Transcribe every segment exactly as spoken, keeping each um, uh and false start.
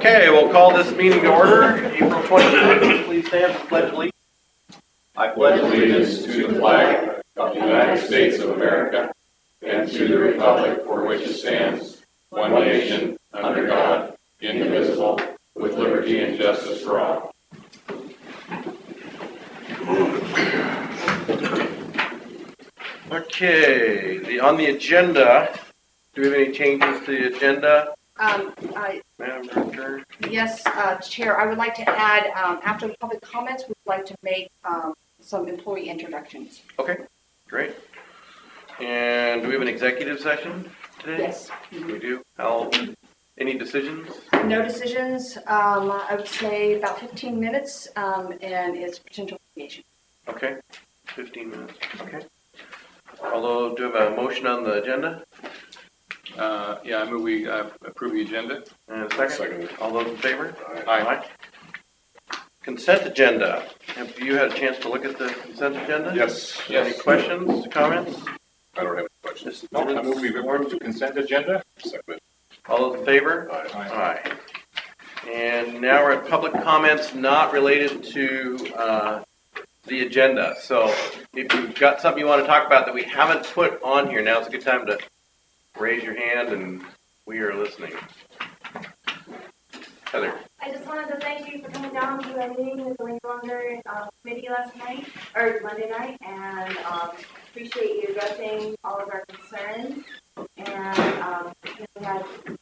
Okay, we'll call this meeting to order. April twenty-fifth, please stand for pledge allegiance. I pledge allegiance to the flag of the United States of America and to the republic for which it stands, one nation, under God, indivisible, with liberty and justice for all. Okay, the, on the agenda, do we have any changes to the agenda? Um, I, Madam Director? yes, uh, Chair, I would like to add, um, after the public comments, we'd like to make, um, some employee introductions. Okay, great. And do we have an executive session today? Yes. We do. How, any decisions? No decisions, um, I would say about fifteen minutes, um, and it's potential litigation. Okay, fifteen minutes, okay. Although, do we have a motion on the agenda? Uh, yeah, I move we uh, approve the agenda. And a second? Second. All those in favor? Aye. Consent agenda. Have you had a chance to look at the consent agenda? Yes. Any questions, comments? I don't have any questions. No, I move we approve the consent agenda. Second. All those in favor? Aye. Aye. And now we're at public comments not related to uh, the agenda. So if you've got something you want to talk about that we haven't put on here, now's a good time to raise your hand and we are listening. Heather. I just wanted to thank you for coming down to our meeting with the Link Longer uh, committee last night, or Monday night, and um, appreciate you addressing all of our concerns. And um, we had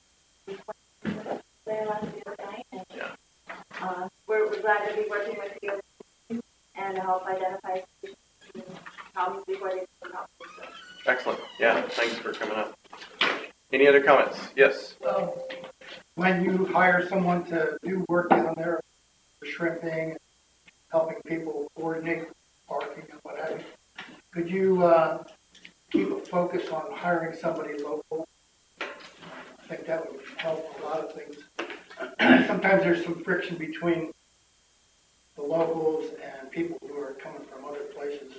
there last the other night, and Yeah. uh, we're, we're glad to be working with you and to help identify problems before they become problems. So. Excellent. Yeah, thanks for coming up. Any other comments? Yes. Um, When you hire someone to do work down there, for shrimping, helping people coordinate parking and what have you, could you uh, keep a focus on hiring somebody local? I think that would help a lot of things. Sometimes there's some friction between the locals and people who are coming from other places.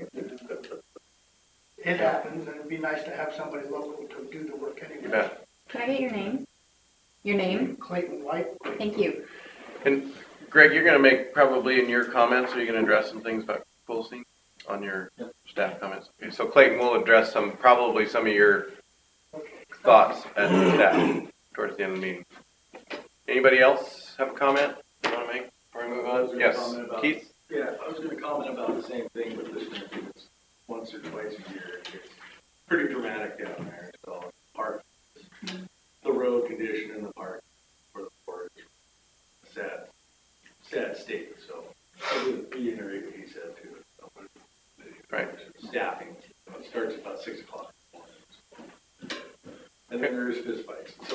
It happens, and it'd be nice to have somebody local to do the work anyway. You bet. Can I get your name? Your name? Clayton White. Thank you. And Greg, you're going to make probably in your comments, are you going to address some things about Coolstein on your staff comments? Okay, so Clayton will address some, probably some of your thoughts at staff towards the end of the meeting. Anybody else have a comment you want to make before we move on? Yes, Keith? Yeah, I was going to comment about the same thing, but this one, it's once or twice a year. It's pretty dramatic down there. So, park, the road condition in the park for the forest, sad, sad state. So, I would reiterate what he said too. So, Right. Staffing, you know, it starts about six o'clock in the morning. And then there's fist fights. So,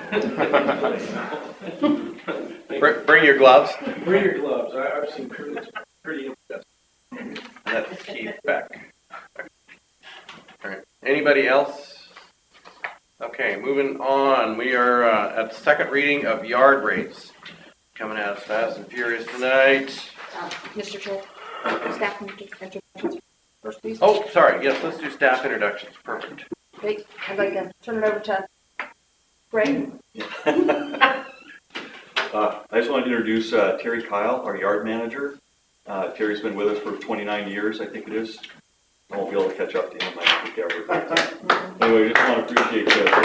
Bring, bring your gloves. bring your gloves. I, I've seen pretty, pretty impressive. That's Keith Beck. All right. Anybody else? Okay, moving on. We are uh, at the second reading of yard rates. Coming out as fast and furious tonight. Uh, Mister Chair, staff introductions first, please. Oh, sorry. Yes, let's do staff introductions. Perfect. Great. I'd like to turn it over to Greg. Uh, I just wanted to introduce uh, Terry Kyle, our yard manager. Uh, Terry's been with us for twenty-nine years, I think it is. I won't be able to catch up to him, I think, ever. But, uh, anyway, I just want to appreciate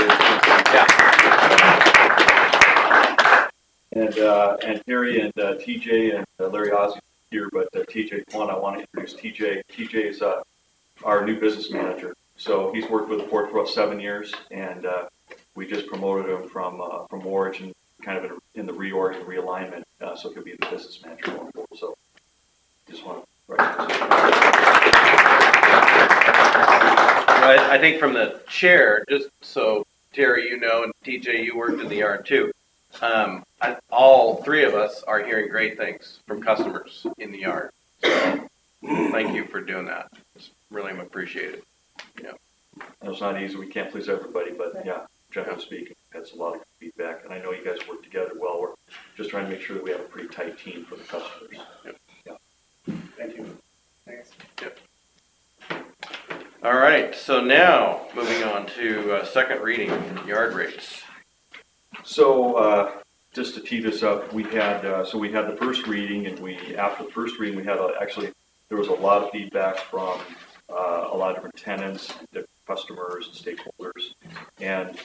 uh, Terry's and, uh, and Terry and uh, T J and uh, Larry Ozzie here, but uh, T J, one, I want to introduce T J. T J is uh, our new business manager. So he's worked with the port for about seven years, and uh, we just promoted him from uh, from Origin, kind of in, in the reorg and realignment, uh, so he'll be the business manager going forward. So just want to recognize I, I think from the chair, just so Terry, you know, and T J, you worked in the yard too. Um, I, all three of us are hearing great things from customers in the yard. So thank you for doing that. It's really appreciated. Yeah. It's not easy. We can't please everybody, but yeah, generally speaking, that's a lot of feedback. And I know you guys work together well. We're just trying to make sure that we have a pretty tight team for the customers. Yep. Yeah. Thank you. Thanks. Yep. All right. So now moving on to uh, second reading, yard rates. So uh, just to tee this up, we had, uh, so we had the first reading, and we, after the first reading, we had, uh, actually, there was a lot of feedback from uh, a lot of different tenants, different customers, and stakeholders, and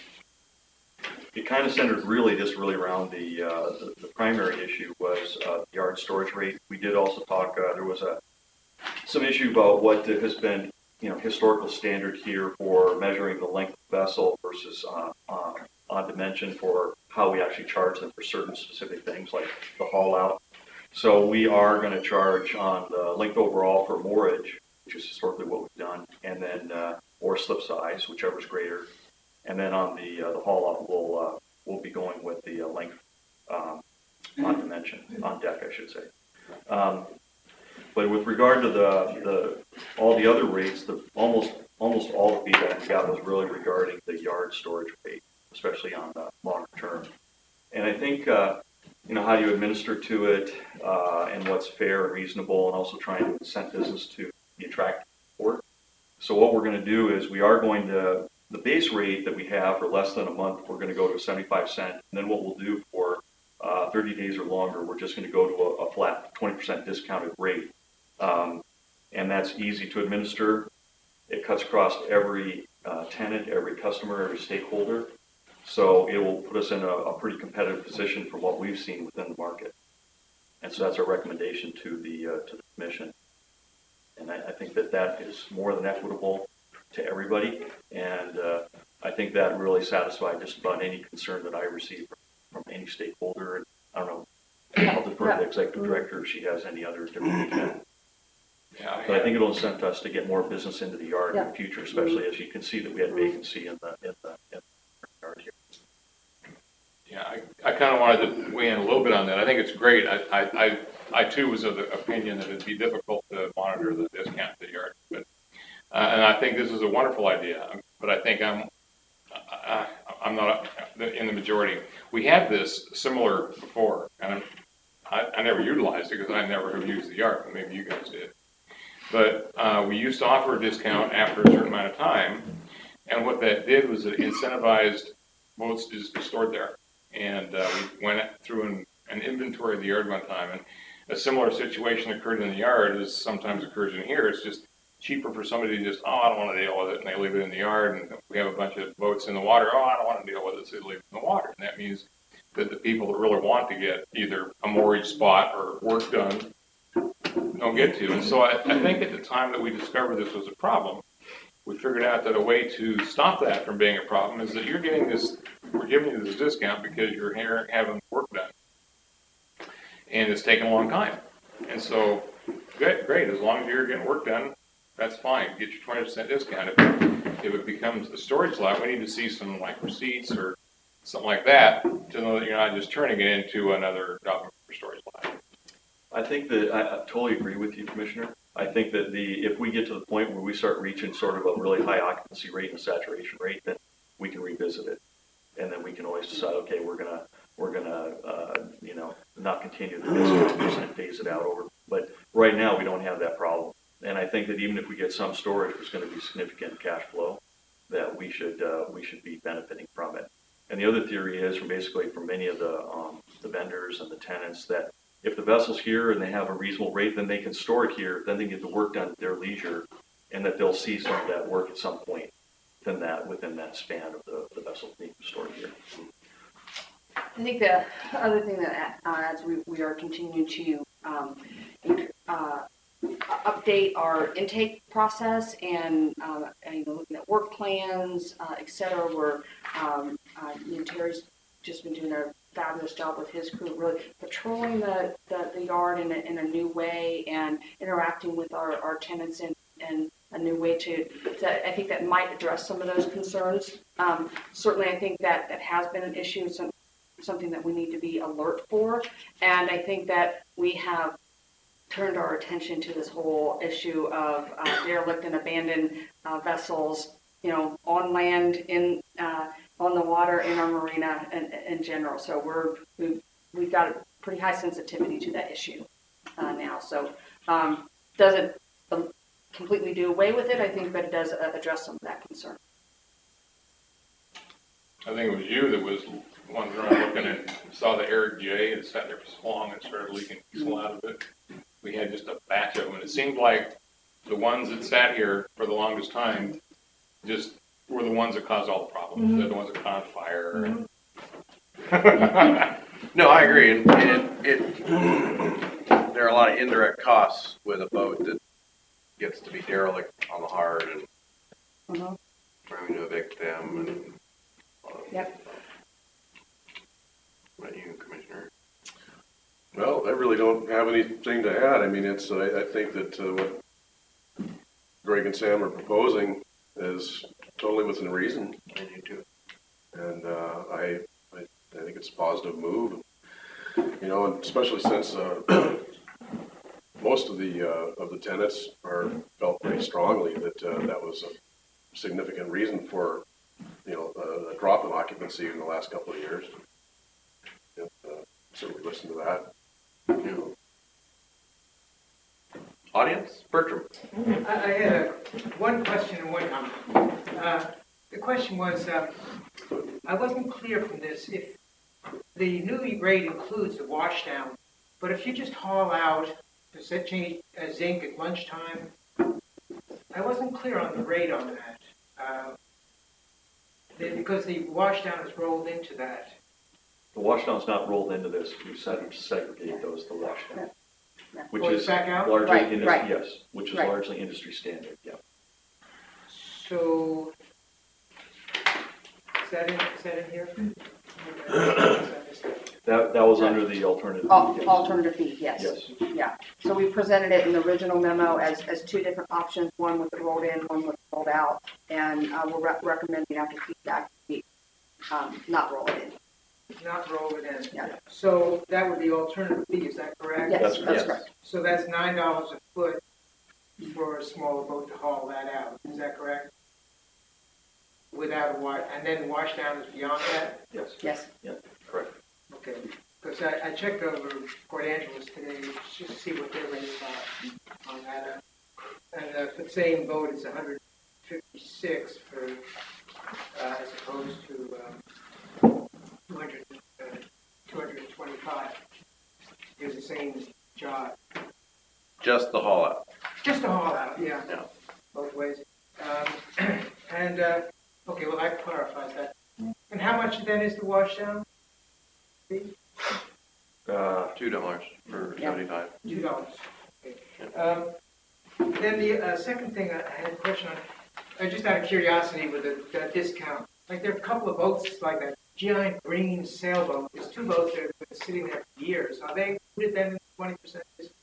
it kind of centered really just really around the, uh, the, the primary issue was uh, yard storage rate. We did also talk, uh, there was a some issue about what has been, you know, historical standard here for measuring the length of the vessel versus uh, uh, on dimension for how we actually charge them for certain specific things like the haul out. So we are going to charge on the length overall for moorage, which is historically what we've done, and then uh, or slip size, whichever is greater. And then on the uh, the haul out, we'll uh, we'll be going with the uh, length um, on dimension, on deck, I should say. Um, but with regard to the the all the other rates, the almost almost all the feedback we got was really regarding the yard storage rate, especially on the longer term. And I think uh, you know how you administer to it uh, and what's fair and reasonable, and also trying to incent business to be attractive for it. So what we're going to do is we are going to the base rate that we have for less than a month, we're going to go to seventy-five cent. And then what we'll do for uh, thirty days or longer, we're just going to go to a, a flat twenty percent discounted rate. Um, and that's easy to administer. It cuts across every uh, tenant, every customer, every stakeholder. So it will put us in a, a pretty competitive position from what we've seen within the market. And so that's our recommendation to the, uh, to the commission. And I, I think that that is more than equitable to everybody, and uh, I think that really satisfied just about any concern that I received from, from any stakeholder. And I don't know, I'll defer to the executive director if she has any other different intent. Yeah, But I think it'll incent us to get more business into the yard in Yeah. the future, especially as you can see that we had vacancy in the in the, in the yard here. Yeah, I, I kind of wanted to weigh in a little bit on that. I think it's great. I, I, I, I too was of the opinion that it'd be difficult to monitor the discount to the yard, but Uh, and I think this is a wonderful idea, but I think I'm, I, I'm not in the majority. We had this similar before, and I'm, I, I never utilized it because I never have used the yard, but maybe you guys did. But uh, we used to offer a discount after a certain amount of time, and what that did was it incentivized boats to just be stored there. And uh, we went through an, an inventory of the yard one time, and a similar situation occurred in the yard as sometimes occurs in here. It's just cheaper for somebody to just, oh, I don't want to deal with it, and they leave it in the yard, and we have a bunch of boats in the water, oh, I don't want to deal with it, so they leave it in the water. And that means that the people that really want to get either a moorage spot or work done don't get to. And so I, I think at the time that we discovered this was a problem, we figured out that a way to stop that from being a problem is that you're getting this, we're giving you this discount because you're here having work done. And it's taking a long time. And so, good, great, as long as you're getting work done, that's fine. Get your twenty percent discount. If, if it becomes a storage lot, we need to see some like receipts or something like that to know that you're not just turning it into another document for storage lot. I think that I, I totally agree with you, Commissioner. I think that the if we get to the point where we start reaching sort of a really high occupancy rate and saturation rate, then we can revisit it, and then we can always decide, okay, we're gonna we're gonna uh, you know not continue the discount and phase it out over. But right now we don't have that problem. And I think that even if we get some storage, there's going to be significant cash flow that we should uh, we should be benefiting from it. And the other theory is, from basically from many of the um, the vendors and the tenants, that if the vessel's here and they have a reasonable rate, then they can store it here. Then they get the work done at their leisure, and that they'll see some of that work at some point within that within that span of the, the vessel being stored here. I think the other thing that uh, as we, we are continuing to um, uh, update our intake process and, uh, and you know, looking at work plans, uh, et cetera, where um, uh, you know, Terry's just been doing a fabulous job with his crew, really patrolling the, the, the yard in a, in a new way and interacting with our, our tenants in, in a new way to, to, I think that might address some of those concerns. Um, certainly, I think that that has been an issue, some, something that we need to be alert for. And I think that we have turned our attention to this whole issue of uh, derelict and abandoned uh, vessels, you know, on land, in uh, on the water, in our marina, in, in general. So we're we've we've got a pretty high sensitivity to that issue uh, now. So um, doesn't completely do away with it, I think, but it does uh, address some of that concern. I think it was you that was ones around looking and saw the Eric J. It sat there for so long and started leaking diesel out of it. We had just a batch of them, and it seemed like the ones that sat here for the longest time just were the ones that caused all the problems. They're the ones that caught fire. And No, I agree, and, and it, it, there are a lot of indirect costs with a boat that gets to be derelict on the hard and Mhm. having to evict them and. Yep. What about you, Commissioner? Well, I really don't have anything to add. I mean, it's, I, I think that uh, what Greg and Sam are proposing is totally within reason. I do too. And uh, I, I, I think it's a positive move. You know, and especially since uh, most of the, uh, of the tenants are, felt pretty strongly that uh, that was a significant reason for, you know, a, a drop in occupancy in the last couple of years. And, uh, certainly listen to that. You know. Audience, Bertram. I I had a, one question and one comment. Uh, The question was, uh, I wasn't clear from this, if the new rate includes the wash down, but if you just haul out, does that change uh, zinc at lunchtime? I wasn't clear on the rate on that. Uh, the- Because the wash down is rolled into that. The washdown's not rolled into this. We decided to segregate those to washdown, Yeah. which Oh, it's is back out? largely, Right, indus- right. yes, which is Right. largely industry standard, yeah. So, is that in, is that in here? Okay. That, that was under the alternative. Al- yes. Alternative fee, yes. Yes, Yeah, so we presented it in the original memo as, as two different options, one with it rolled in, one with it rolled out. And uh, we're re- recommending after feedback, we, um, not roll it in. Not roll it in. Yeah. So that would be alternative fee, is that correct? Yes, That's that's correct. correct. So that's nine dollars a foot for a smaller boat to haul that out, is that correct? Without a wash, and then wash down is beyond that? yes, Yes, correct. Okay, because I, I checked over Port Angeles today, just to see what their rates are on that. uh, And uh, for the same boat, it's one hundred fifty-six for, uh, as opposed to, um, two hundred, uh, two hundred twenty-five. It's the same job. Just the haul out. Just a haul out, yeah. Yeah. Both ways. Um, and, uh, okay, well, that clarifies that. And how much then is the wash down? Fee? Uh, Two dollars for Yeah. seventy-five. Two dollars. Um, then the, uh, second thing I I had a question on, uh, just out of curiosity with the, that discount. Like there are a couple of boats like that giant green sailboat. There's two boats that have been sitting there for years. Are they included then in twenty percent discount?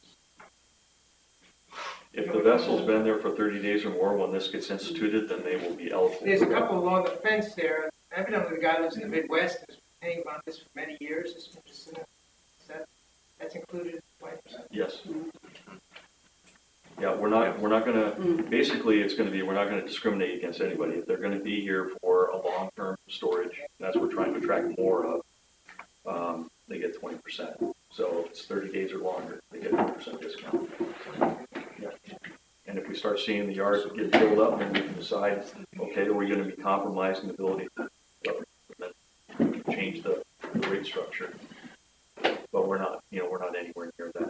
if the vessel's been there for thirty days or more, when this gets instituted, then they will be eligible. There's a for that. couple along the fence there. Evidently, the guy lives in the Midwest and has been paying on this for many years. This one just, uh, is that, that's included in twenty percent? Yes. Yeah, we're not, we're not gonna, Mm. basically, it's gonna be, we're not gonna discriminate against anybody. If they're gonna be here for a long-term storage, that's what we're trying to attract more of, um, they get twenty percent. So if it's thirty days or longer, they get a twenty percent discount. Yeah. And if we start seeing the yards get filled up, then we can decide, okay, are we gonna be compromising the ability to change the the rate structure? But we're not, you know, we're not anywhere near that.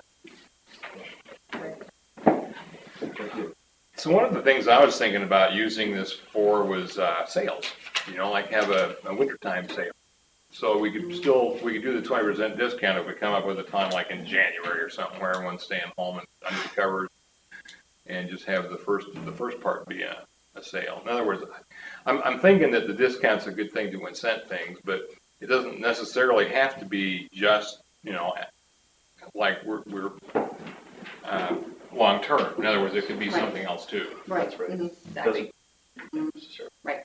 Thank you. So one of the things I was thinking about using this for was uh, sales, you know, like have a, a wintertime sale. So we could still, we could do the twenty percent discount if we come up with a time like in January or something where everyone's staying home and under the covers, and just have the first, the first part be a, a sale. In other words, I'm, I'm thinking that the discount's a good thing to incent things, but it doesn't necessarily have to be just, you know, like we're, we're, uh, long-term. In other words, it could be Right. something else too. right. That's right. Mhm, Doesn't Exactly. necessarily. Right.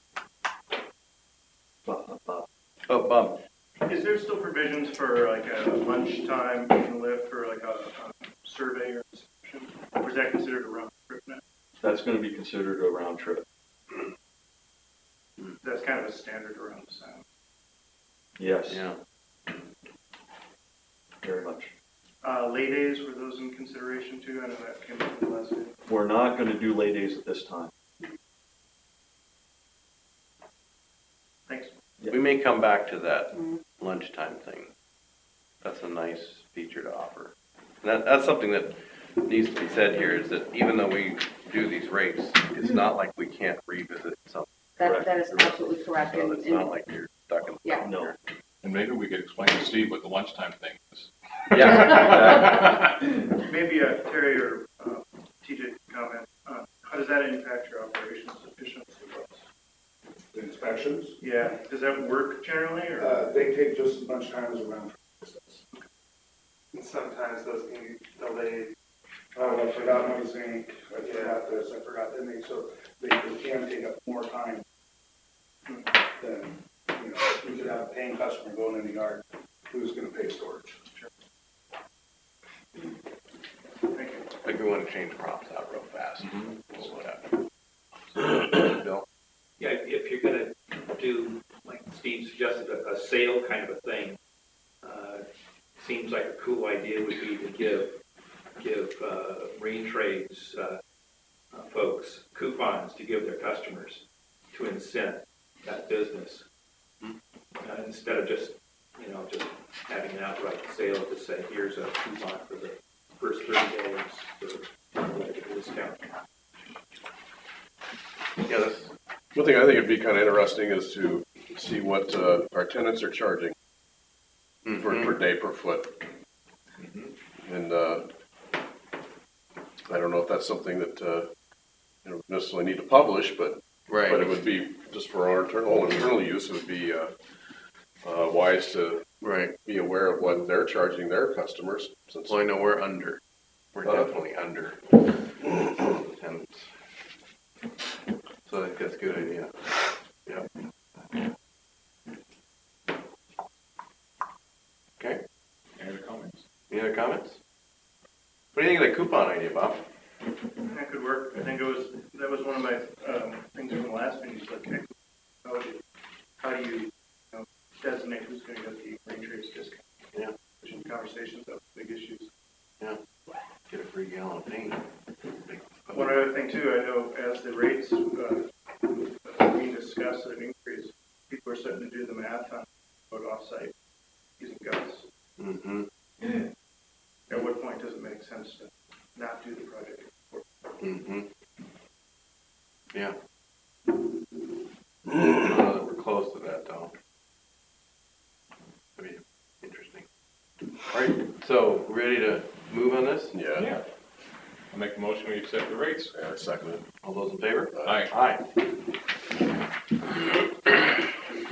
But, uh, Oh, Bob. Is there still provisions for like a lunchtime lift for like a, a survey or description? Or is that considered a round trip now? That's gonna be considered a round trip. That's kind of a standard around the sound. Yes, Yeah. very much. Uh, lay days, were those in consideration too? I know that came up in the last video. We're not gonna do lay days at this time. Thanks. We may come back to that Mhm. lunchtime thing. That's a nice feature to offer. And that, that's something that needs to be said here, is that even though we do these rates, it's not like we can't revisit something. That, that is absolutely correct. So And, it's and not like you're stuck in. Yeah. stone here. And maybe we could explain to Steve what the lunchtime thing is. Yeah. Maybe uh, Terry or uh, T J can comment. Uh, How does that impact your operations efficiency? The inspections, Yeah, does that work generally, or? uh, they take just as much time as a round trip distance. And sometimes those can be delayed. Oh, I forgot my zinc, I forgot this, I forgot, then they, so they, they can take up more time than, you know, we could have a paying customer going in the yard who's gonna pay storage. Thank you. Like we want to change props out real fast. We'll whatever. Bill? Yeah, if you're gonna do, like Steve suggested, a, a sale kind of a thing, uh, seems like a cool idea would be to give, give, uh, Marine Trades, uh, uh, folks coupons to give their customers to incent that business. Hmm. Uh, instead of just, you know, just having an outright sale to say, here's a coupon for the first thirty days for like a discount. Yeah, that's, One thing I think would be kind of interesting is to see what uh, our tenants are charging per, mhm. per day per foot. And uh, I don't know if that's something that uh, you know, necessarily need to publish, but Right. but it would be just for our internal internal use. It would be uh, uh, wise to Right. be aware of what they're charging their customers. Since Well, I know we're under. We're Uh, definitely under. Tenants. So I think that's a good idea. Yeah. Okay. Any other comments? Any other comments? What do you think of the coupon idea, Bob? That could work. I think it was, that was one of my um, things from the last meeting, is like, how do you, how do you, you know, designate who's going to get the Marine Trades discount? Yeah. Some conversations of big issues. Yeah. Get a free gallon of paint. One other thing too, I know as the rates uh, being discussed at increase, people are starting to do the math on road offsite using guts. Mm-hmm. At what point does it make sense to not do the project? Mm-hmm. Yeah. I don't know that we're close to that though. That'd be interesting. All right, so ready to move on this? yeah, Yeah. I'll make the motion, we accept the rates. yeah, second it. All those in favor? Aye. Aye.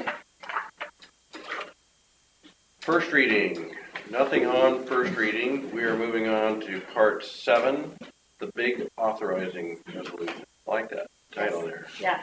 First reading, nothing on first reading. We are moving on to part seven, the big authorizing resolution. I like that title there. Yeah.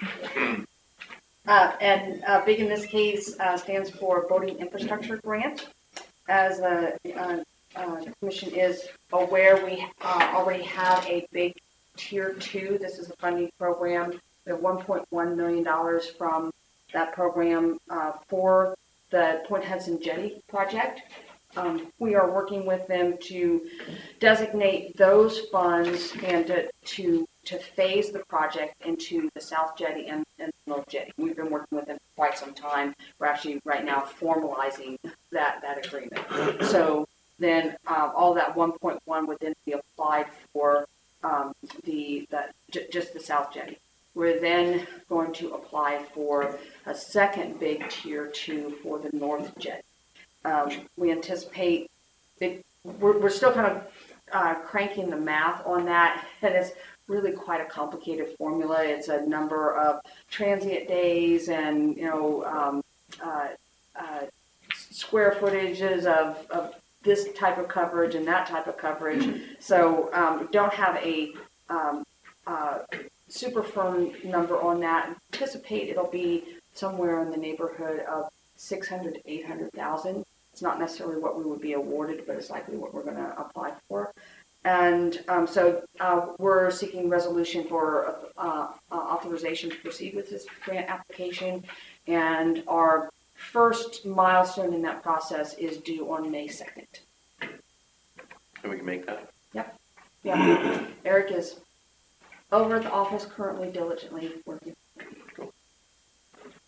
Uh, and, uh, big in this case, uh, stands for Voting Infrastructure Grant. As the, uh, uh, commission is aware, we, uh, already have a big tier two. This is a funding program. We have one point one million dollars from that program, uh, for the Point Hudson Jetty project. Um, we are working with them to designate those funds and to, to, to phase the project into the South Jetty and, and the North Jetty. We've been working with them for quite some time. We're actually right now formalizing that, that agreement. So then, um, all that one point one would then be applied for, um, the, the, j- just the South Jetty. We're then going to apply for a second big tier two for the North Jetty. Um, we anticipate, it, we're, we're still kind of uh, cranking the math on that, and it's really quite a complicated formula. It's a number of transient days and, you know, um, uh, uh, square footages of, of this type of coverage and that type of coverage. So um, we don't have a um, uh, super firm number on that. Anticipate it'll be somewhere in the neighborhood of six hundred to eight hundred thousand. It's not necessarily what we would be awarded, but it's likely what we're going to apply for. And um, so uh, we're seeking resolution for uh, uh, authorization to proceed with this grant application. And our first milestone in that process is due on May second. And we can make that? Yep. Yeah. Eric is over at the office currently diligently working. All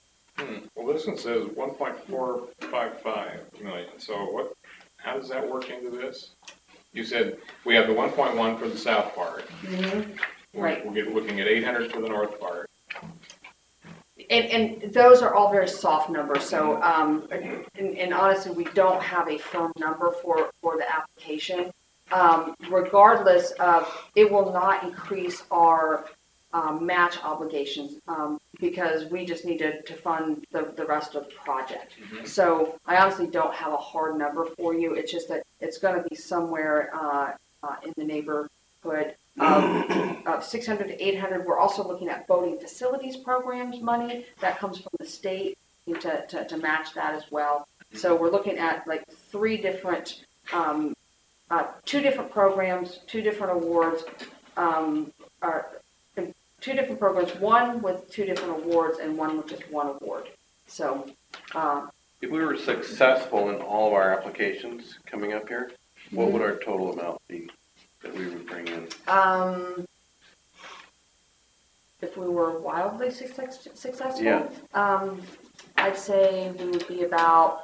Hmm. Well, this one says one point four five five million, so what, how does that work into this? You said we have the one point one for the south part. Mhm. We're- Right. We're get- looking at eight hundred for the north part. And, and those are all very soft numbers, so, um, and, and honestly, we don't have a firm number for, for the application. Um, regardless of, it will not increase our, um, match obligations, um, because we just need to, to fund the, the rest of the project. So I honestly don't have a hard number for you, it's just that it's gonna be somewhere, uh, uh, in the neighborhood of, of six hundred to eight hundred. We're also looking at boating facilities programs money that comes from the state to, to, to match that as well. So we're looking at like three different, um, uh, two different programs, two different awards, um, are, two different programs, one with two different awards and one with just one award. So, uh, If we were successful in all of our applications coming up here, what would our total amount be that we would bring in? um, if we were wildly success, successful, Yeah. um, I'd say we would be about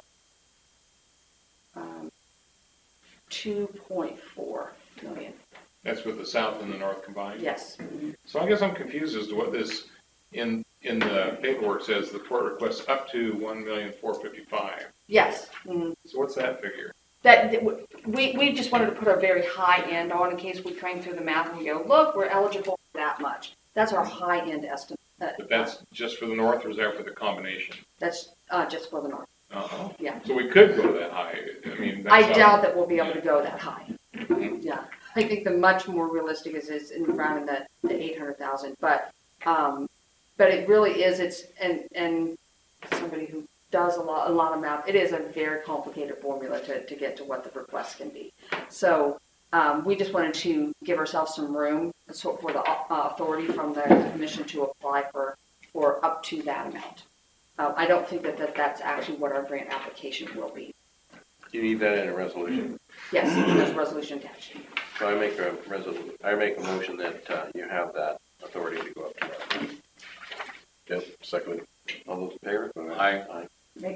um, two point four million. That's with the south and the north combined? Yes. So I guess I'm confused as to what this, in, in the paperwork says, the port requests up to one million four fifty-five. Yes. Mhm. So what's that figure? That, that w- we, we just wanted to put a very high end on in case we crank through the math and we go, look, we're eligible for that much. That's our high end estimate. Uh, But that's just for the north, or is that for the combination? That's uh, just for the north. Uh-huh. Yeah. So we could go that high, I mean, that's I how- doubt that we'll be able to go that high. Yeah, I think the much more realistic is, is in around the, the eight hundred thousand, but, um, but it really is, it's, and, and somebody who does a lot, a lot of math, it is a very complicated formula to, to get to what the request can be. So, um, we just wanted to give ourselves some room so for the uh, authority from the commission to apply for, for up to that amount. Um, I don't think that, that that's actually what our grant application will be. You need that in a resolution. Yes, there's a resolution attached. So I make a resolution, I make a motion that, uh, you have that authority to go up to that. Yep, second. All those in favor? Aye. Okay.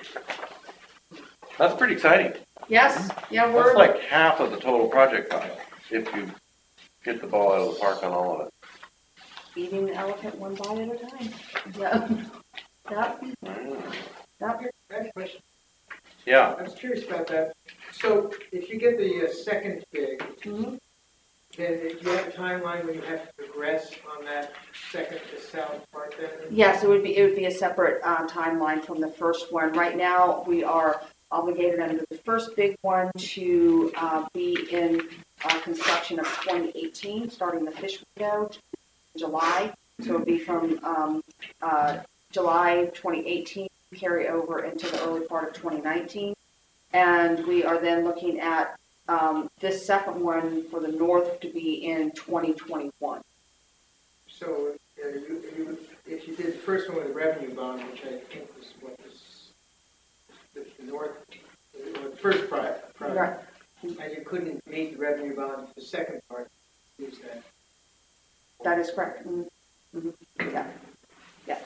That's pretty exciting. Yes, yeah, That's we're, like half of the total project cost, if you hit the ball out of the park on all of it. eating the elephant one bite at a time. Yeah. Yep, yep. I have a question. Yeah, I was curious about that. So if you get the uh, second bid, Mhm. then do you have a timeline when you have to progress on that second to south part then? Yes, it would be, it would be a separate uh, timeline from the first one. Right now, we are obligated under the first big one to uh, be in uh, construction of twenty eighteen, starting the fish window in July. So it would be from um, uh, July twenty eighteen, carry over into the early part of twenty nineteen. And we are then looking at um, this second one for the north to be in twenty twenty-one. So uh, you, you, if you did the first one with a revenue bond, which I think was what was the the north, or the first pri- project, and you couldn't meet the revenue bond for the second part, use that. That is correct. Mhm. Mhm. Yeah. Yeah.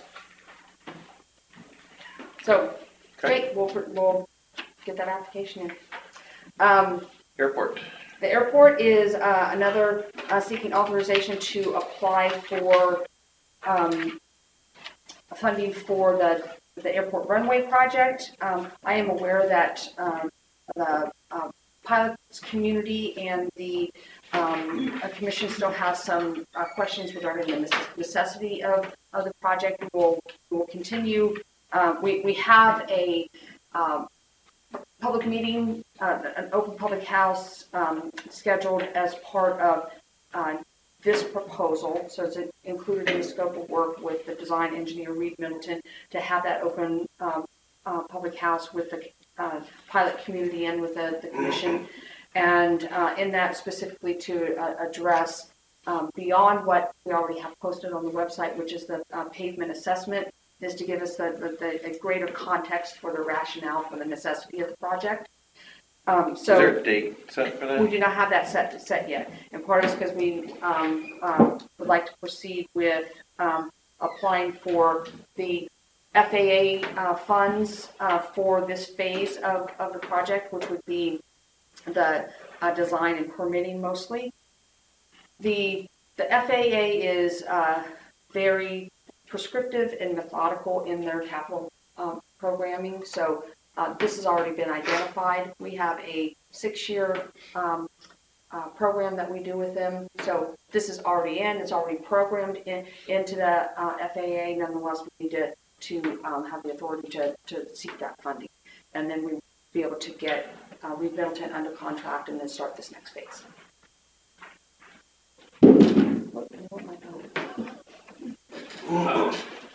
So, great, we'll, we'll get that application in. Um, airport. The airport is uh, another uh, seeking authorization to apply for um, funding for the, the airport runway project. Um, I am aware that um, the uh, pilots community and the um, uh, commission still has some uh, questions regarding the necessity of, of the project. We will, we will continue. Uh, we, we have a um, public meeting, uh, an open public house um, scheduled as part of uh, this proposal. So it's included in the scope of work with the design engineer Reed Middleton to have that open um, uh, public house with the uh, pilot community and with the, the commission. And uh, in that specifically to uh, address um, beyond what we already have posted on the website, which is the uh, pavement assessment, is to give us the, the, the greater context for the rationale for the necessity of the project. Um, so Is there a date set for we that? do not have that set set yet, and part is because we um, um, would like to proceed with um, applying for the F A A uh, funds uh, for this phase of, of the project, which would be the uh, design and permitting mostly. The, the F A A is uh, very prescriptive and methodical in their capital um, programming, so uh, this has already been identified. We have a six-year um, uh, program that we do with them, so this is already in, it's already programmed in, into the uh, F A A. Nonetheless, we need to, to um, have the authority to, to seek that funding, and then we'll be able to get uh, Reed Middleton under contract and then start this next phase. Uh,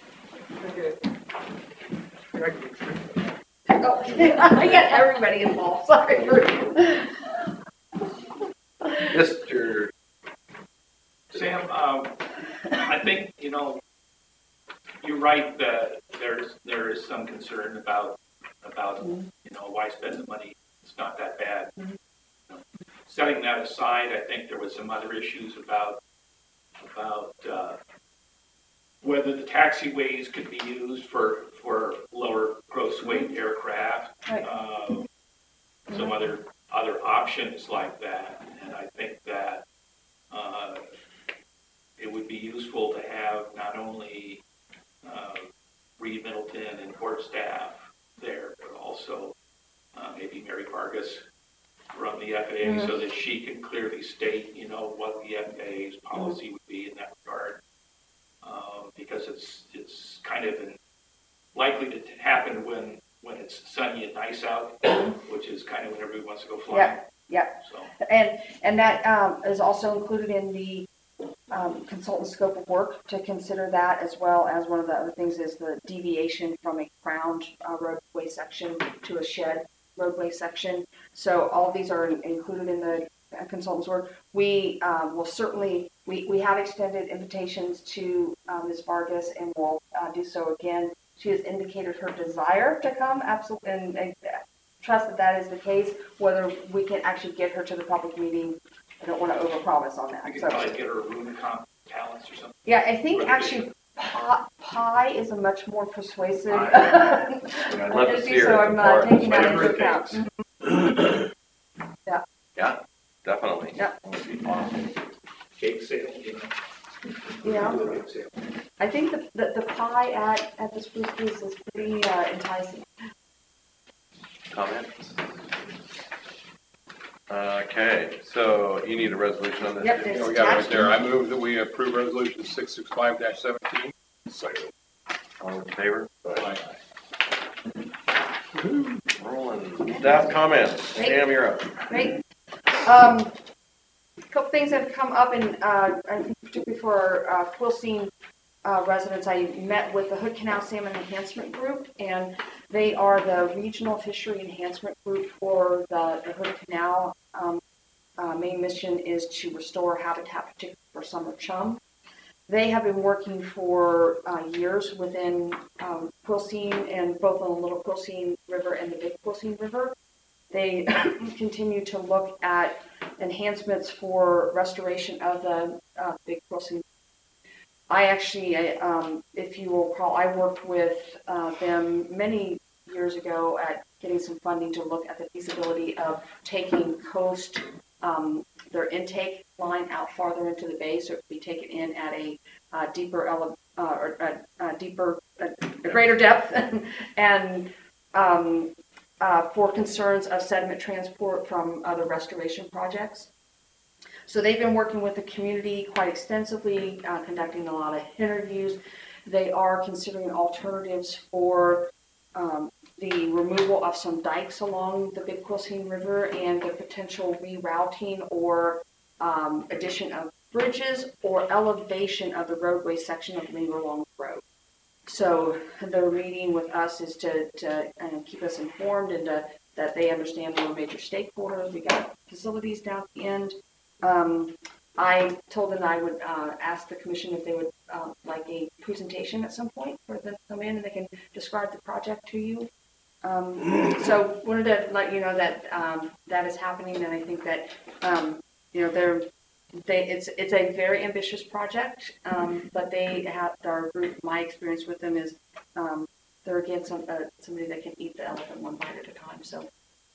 Oh, I got everybody involved, sorry. Mister Sam, um, I think, you know, you're right that there's, there is some concern about, about, you know, why spend the money? It's not that bad. Mhm. You know, setting that aside, I think there was some other issues about, about, uh, whether the taxiways could be used for, for lower gross weight aircraft. Right. Um, some other, other options like that. And I think that, uh, it would be useful to have not only uh, Reed Middleton and court staff there, but also uh, maybe Mary Vargas from the F A A, Mhm. so that she can clearly state, you know, what the F A A's policy would be in that regard. Um, because it's it's kind of in, likely to happen when when it's sunny and nice out, which is kind of when everybody wants to go flying. Yeah, yeah. So. And, and that um, is also included in the um, consultant scope of work, to consider that, as well as one of the other things is the deviation from a crowned uh, roadway section to a shed roadway section. So all of these are included in the uh, consultant's work. We um, will certainly, we, we have extended invitations to uh, Miz Vargas, and we'll uh, do so again. She has indicated her desire to come, absolutely, and, and trust that that is the case. Whether we can actually get her to the public meeting, I don't want to overpromise on that. We could So, probably get her a Rubicon talents or something. yeah, I think actually pie, pie is a much more persuasive. I'd love to see her So at I'm the uh, park, taking that whatever into it account. takes. Mhm. Yeah. Yeah, definitely. Yeah. That would be awesome. Cake sale, you know. Yeah. Do the cake sale. I think the, the, the pie at, at the Spruce Goose is pretty uh, enticing. Comments? Okay, so you need a resolution on this? Yep, too? it's Yeah, we got it right attached. there. I move that we approve resolution six six five seventeen. Second. All in favor? Aye. Rolling. Staff comments. Great. Sam, you're up. Great. Um, a couple things that have come up, and uh, I think particularly for our uh, Quilcene uh, residents, I met with the Hood Canal Salmon Enhancement Group, and they are the regional fishery enhancement group for the, the Hood Canal. Um, uh, main mission is to restore habitat, particularly for summer chum. They have been working for uh, years within um, Quilcene, and both on the Little Quilcene River and the Big Quilcene River. They continue to look at enhancements for restoration of the uh, Big Quilcene. I actually, I, um, if you will recall, I worked with uh, them many years ago at getting some funding to look at the feasibility of taking coast, um, their intake line out farther into the bay, so it could be taken in at a uh, deeper, ele- uh, or a, a deeper, a, a greater depth, and um, uh, for concerns of sediment transport from other restoration projects. So they've been working with the community quite extensively, uh, conducting a lot of interviews. They are considering alternatives for um, the removal of some dikes along the Big Quilcene River, and the potential rerouting or um, addition of bridges or elevation of the roadway section of Linger Long Road. So their meeting with us is to, to uh, keep us informed, and to, that they understand we're major stakeholders. We got facilities down at the end. Um, I told them I would uh, ask the commission if they would uh, like a presentation at some point for them to come in and they can describe the project to you. Um, so wanted to let you know that um, that is happening, and I think that um, you know they're they it's it's a very ambitious project, um, but they have our group. My experience with them is um, they're again some, uh, somebody that can eat the elephant one bite at a time, so.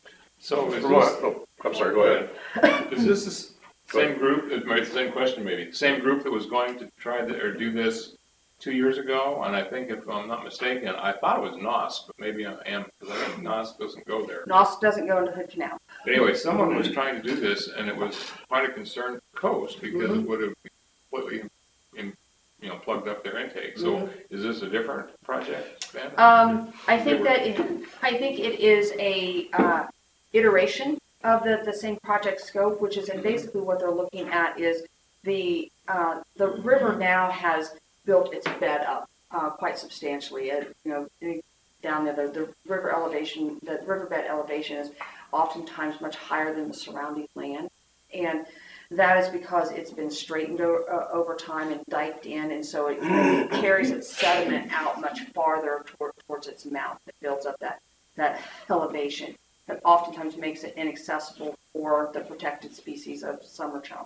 So is From what- this, oh, I'm sorry, go ahead. is this the s- same group, it might, same question maybe, same group that was going to try to, or do this two years ago? And I think if I'm not mistaken, I thought it was N O S, but maybe I am, because I think N O S doesn't go there. N O S doesn't go into Hood Canal. But anyway, someone was trying to do this, and it was quite a concern to the coast because it would have completely, in- you know, plugged up their intake. So is this a different project, Ben? Um, I They think were- that, it- I think it is a, uh, iteration of the, the same project scope, which is, and basically what they're looking at is the, uh, the river now has built its bed up, uh, quite substantially. It, you know, it- down there, the, the river elevation, the riverbed elevation is oftentimes much higher than the surrounding land. And that is because it's been straightened o- uh, over time and diked in, and so it, it carries its sediment out much farther toward, towards its mouth. It builds up that, that elevation that oftentimes makes it inaccessible for the protected species of summer chum.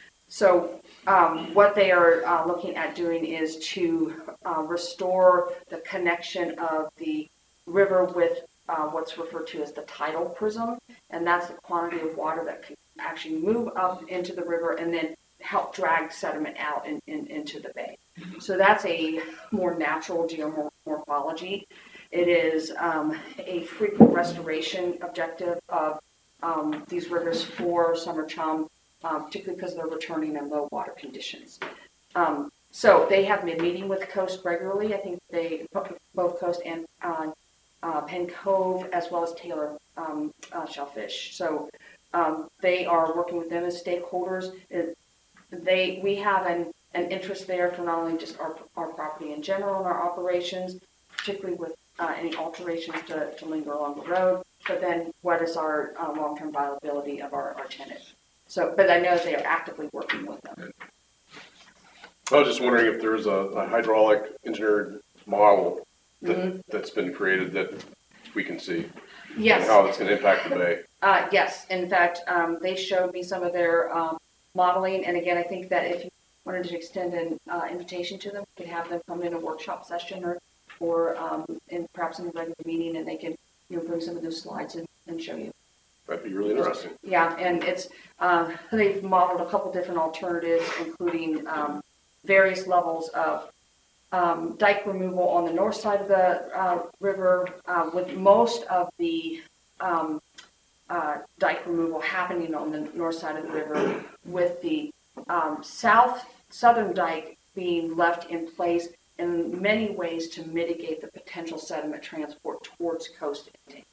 So um, what they are uh, looking at doing is to uh, restore the connection of the river with uh, what's referred to as the tidal prism, and that's the quantity of water that can actually move up into the river and then help drag sediment out in, in, into the bay. So that's a more natural geomorphology. It is um, a frequent restoration objective of um, these rivers for summer chum, um, particularly because they're returning in low water conditions. Um, so they have been meeting with Coast regularly. I think they, both Coast and uh, uh, Penn Cove, as well as Taylor um, uh, Shellfish. So um, they are working with them as stakeholders. It, they, we have an, an interest there for not only just our, our property in general and our operations, particularly with uh, any alterations to, to linger along the road, but then what is our uh, long-term viability of our, our tenant. So, but I know they are actively working with them. I was just wondering if there's a, a hydraulic engineered model that, Mhm. that's been created that we can see. Yes. And how that's gonna impact the bay. Uh, yes, in fact, um, they showed me some of their um, modeling, and again, I think that if you wanted to extend an uh, invitation to them, you could have them come in a workshop session or, or um, in perhaps in a regular meeting, and they can, you know, bring some of those slides and, and show you. That'd be really interesting. Yeah, and it's uh, they've modeled a couple different alternatives, including um, various levels of um, dike removal on the north side of the uh, river, uh, with most of the um, uh, dike removal happening on the north side of the river, with the um, south southern dike being left in place in many ways to mitigate the potential sediment transport towards coast intake.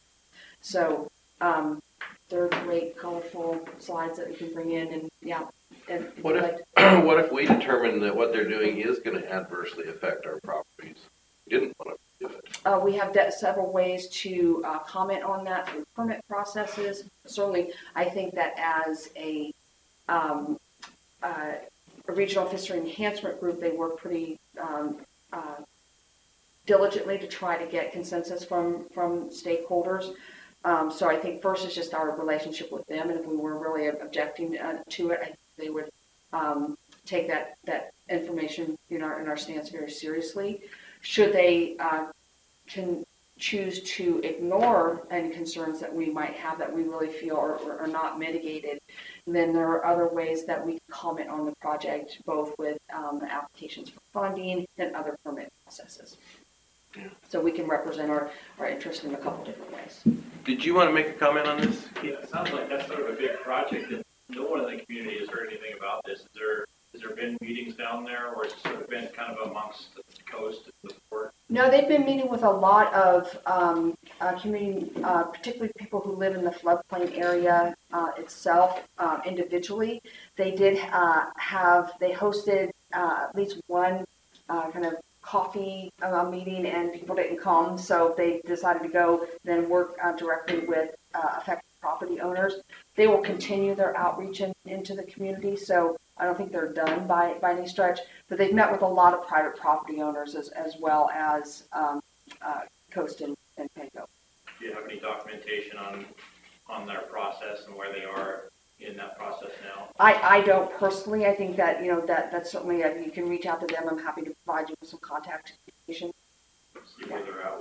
So um, they're great, colorful slides that we can bring in, and yeah. And What if, like, what if we determine that what they're doing is gonna adversely affect our properties? We didn't wanna do it. Uh, we have de- several ways to uh, comment on that through permit processes. Certainly, I think that as a, um, uh, a regional fishery enhancement group, they work pretty um, uh, diligently to try to get consensus from, from stakeholders. Um, so I think first is just our relationship with them, and if we were really objecting uh, to it, I think they would um, take that, that information in our, in our stance very seriously. Should they uh, can choose to ignore any concerns that we might have that we really feel are, are not mitigated, then there are other ways that we can comment on the project, both with um, the applications for funding and other permit processes. Yeah. So we can represent our, our interest in a couple different ways. Did you wanna make a comment on this? Yeah, it sounds like that's sort of a big project, and no one in the community has heard anything about this. Is there, has there been meetings down there, or has it sort of been kind of amongst the coast and the port? No, they've been meeting with a lot of um, uh, community, uh, particularly people who live in the floodplain area uh, itself uh, individually. They did uh, have, they hosted uh, at least one uh, kind of coffee uh, meeting, and people didn't come, so they decided to go then work uh, directly with uh, affected property owners. They will continue their outreach in, into the community, so I don't think they're done by, by any stretch, but they've met with a lot of private property owners as, as well as um, uh, Coast and, and Penco. Do you have any documentation on, on their process and where they are in that process now? I, I don't personally. I think that, you know, that that's certainly, uh, you can reach out to them. I'm happy to provide you with some contact information. See where they're at with that.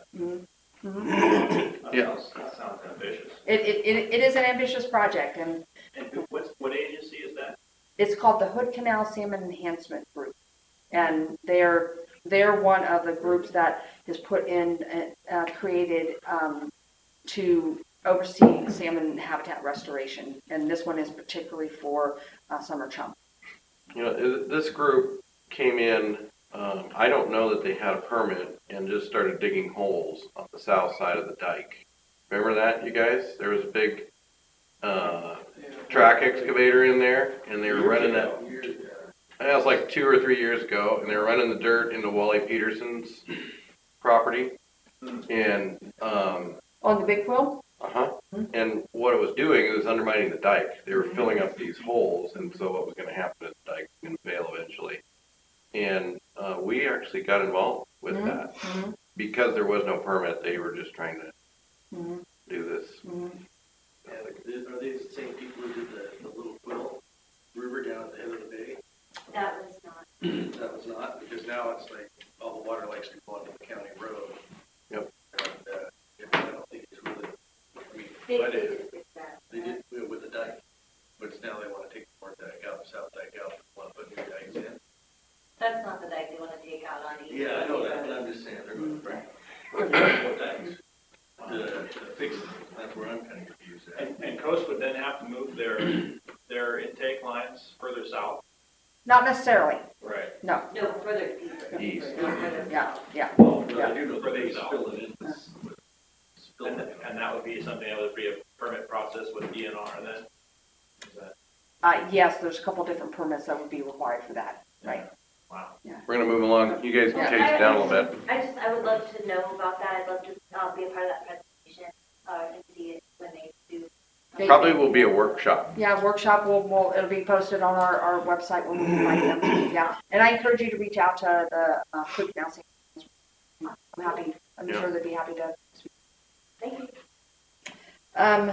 Mhm. Mhm. That Yeah. sounds, that sounds ambitious. It, it, it it is an ambitious project, and And who- what's, what agency is that? it's called the Hood Canal Salmon Enhancement Group. And they're, they're one of the groups that is put in, uh, created, um, to oversee salmon habitat restoration. And this one is particularly for, uh, summer chum. You know, i- this group came in, um, I don't know that they had a permit and just started digging holes on the south side of the dike. Remember that, you guys? There was a big, uh, track excavator in there and they were running that. That was like two or three years ago, and they were running the dirt into Wally Peterson's property. And, um, On the big quill? uh-huh, and what it was doing, it was undermining the dike. They were filling up these holes, and so what was gonna happen is the dike was gonna fail eventually. And, uh, we actually got involved with Mhm, that. mhm, Because there was no permit, they were just trying to mhm, do this. mhm. Yeah, like, are these the same people who did the, the little quill river down at the end of the bay? That was not. That was not, because now it's like, all the water likes to go onto the county road. Yep. And, uh, I don't think it's really, I mean, They, but they it, did fix that. they did do it with the dike, but it's now they wanna take the north dike out, the south dike out, wanna put new dikes in. That's not the dike they wanna take out on either. Yeah, I know that, but I'm just saying, they're gonna break. What dikes? The, the fixes, that's where I'm kinda confused at. And, and Coast would then have to move their, their intake lines further south? Not necessarily, Right. no. No, further east. East. No, further Yeah, south. yeah. Well, I Yeah. do know For that they these spill it in, with- with- spill And, it. and that would be something that would be a permit process with D N R then? Is that, Uh, yes, there's a couple different permits that would be required for that, right? wow. We're gonna move along. You guys can chase it down a little bit. I just, I would love to know about that, I'd love to, uh, be a part of that presentation, uh, and see it when they do. They- Probably will be a workshop. Yeah, workshop will, will, it'll be posted on our, our website when we invite them, yeah. And I encourage you to reach out to the, uh, Hood Canal Salmon. I'm happy, I'm Yeah. sure they'd be happy to. Thank you. Um,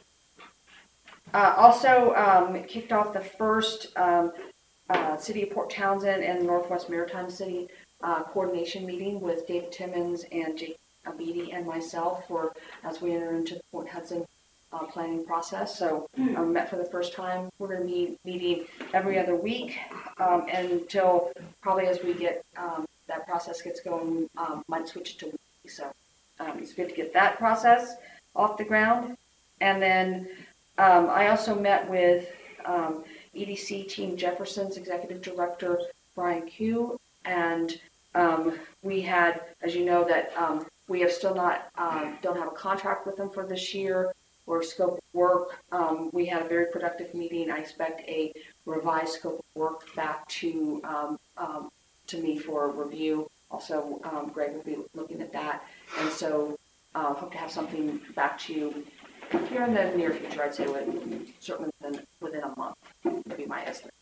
uh, also, um, kicked off the first, um, uh, City of Port Townsend and Northwest Maritime City, uh, coordination meeting with David Timmons and Jake Abidi and myself for, as we enter into the Port Hudson, uh, planning process. So, um, met for the first time. We're gonna be meeting every other week, um, until probably as we get, um, that process gets going, um, might switch it to weekly. So, um, it's good to get that process off the ground. And then, um, I also met with, um, E D C Team Jefferson's Executive Director, Brian Q. And, um, we had, as you know, that, um, we have still not, um, don't have a contract with them for this year or scope of work. Um, we had a very productive meeting. I expect a revised scope of work back to, um, um, to me for review. Also, um, Greg will be looking at that. And so, uh, hope to have something back to you here in the near future. I'd say within, certainly within, within a month would be my estimate.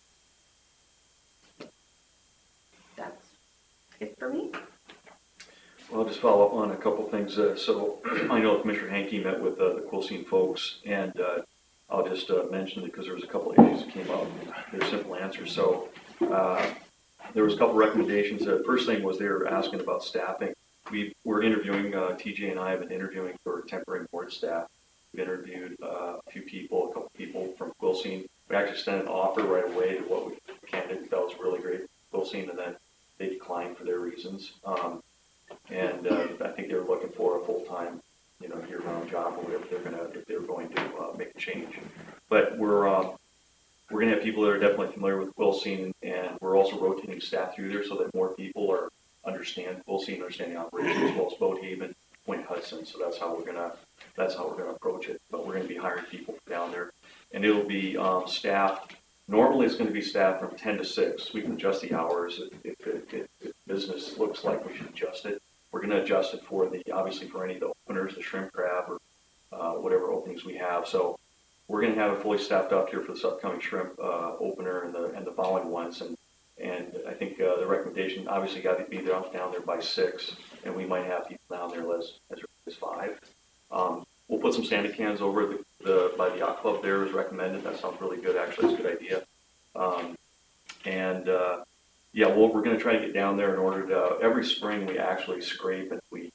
That's it for me. Well, I'll just follow up on a couple things. Uh, so I know Commissioner Hankey met with uh, the Quilcene folks, and uh, I'll just uh, mention it because there was a couple of issues that came up. They're simple answers. So uh, there was a couple recommendations. The first thing was they were asking about staffing. We were interviewing, uh, T J and I have been interviewing for temporary board staff. We've interviewed uh, a few people, a couple people from Quilcene. We actually sent an offer right away to what we candidate that was really great, Quilcene, and then they declined for their reasons. Um, and uh, I think they were looking for a full-time, you know, year-round job or whatever they're gonna, if they're going to uh, make a change. But we're uh, we're gonna have people that are definitely familiar with Quilcene, and we're also rotating staff through there so that more people are understand Quilcene, understand the operation as well as Boat Haven, Point Hudson. So that's how we're gonna that's how we're gonna approach it. But we're gonna be hiring people down there, and it'll be um, staffed. Normally, it's going to be staffed from ten to six. We can adjust the hours if, if, if, if business looks like we should adjust it. We're going to adjust it for the, obviously for any of the openers, the shrimp crab, or uh, whatever openings we have. So we're going to have it fully staffed up here for this upcoming shrimp uh, opener and the and the following ones. And and I think uh, the recommendation obviously got to be down down there by six, and we might have people down there as as early as five. Um, We'll put some sandy cans over the, the by the yacht club there as recommended. That sounds really good. Actually, it's a good idea. Um, and uh, yeah, well, we're going to try to get down there in order to. Uh, every spring we actually scrape and we we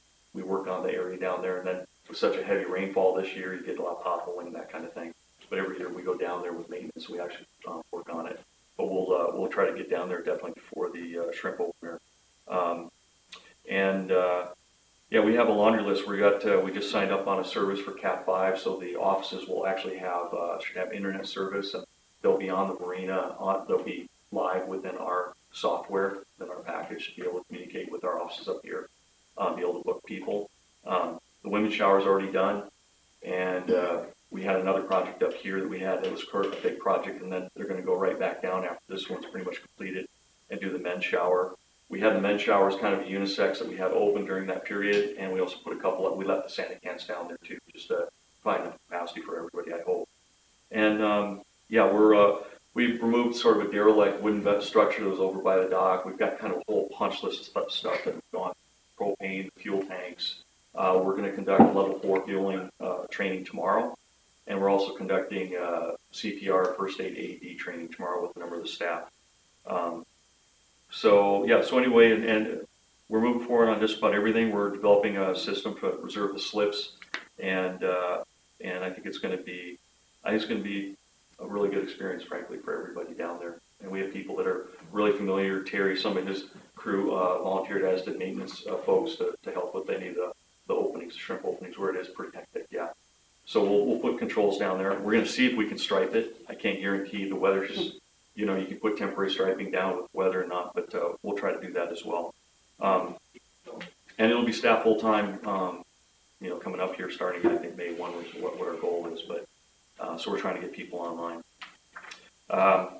working on the area down there. And then with such a heavy rainfall this year, you get a lot of potholing and that kind of thing. But every year we go down there with maintenance, we actually um, work on it. But we'll uh, we'll try to get down there definitely before the uh, shrimp opener. Um, and uh, yeah, we have a laundry list. We got uh, we just signed up on a service for Cat five, so the offices will actually have uh, should have internet service, and they'll be on the marina. On, they'll be live within our software, within our package, to be able to communicate with our offices up here, um, be able to book people. Um, the women's shower is already done, and uh, we had another project up here that we had that was a big project, and then they're going to go right back down after this one's pretty much completed and do the men's shower. We had the men's showers kind of a unisex that we had open during that period, and we also put a couple of, we left the Santa cans down there too, just to find enough capacity for everybody, I hope. And um, yeah, we're, uh, we've removed sort of a derelict wooden vet structure that was over by the dock. We've got kind of a whole punch list of stuff, stuff that we've gone, propane, fuel tanks. Uh, we're going to conduct level four fueling uh, training tomorrow. And we're also conducting uh, C P R, first aid, A E D training tomorrow with a number of the staff. Um, so yeah, so anyway, and, and we're moving forward on just about everything. We're developing a system to reserve the slips, and uh, and I think it's going to be, I think it's going to be a really good experience, frankly, for everybody down there. And we have people that are really familiar. Terry, some of his crew uh, volunteered, as did maintenance uh, folks, to, to help with any of the, the openings, shrimp openings, where it is pretty hectic. Yeah. So we'll, we'll put controls down there. We're going to see if we can stripe it. I can't guarantee the weather's just, you know, you can put temporary striping down with weather or not, but uh, we'll try to do that as well. Um, and it'll be staff full time, um, you know, coming up here starting, I think, May first, which is what, what our goal is. But uh, so we're trying to get people online. Um,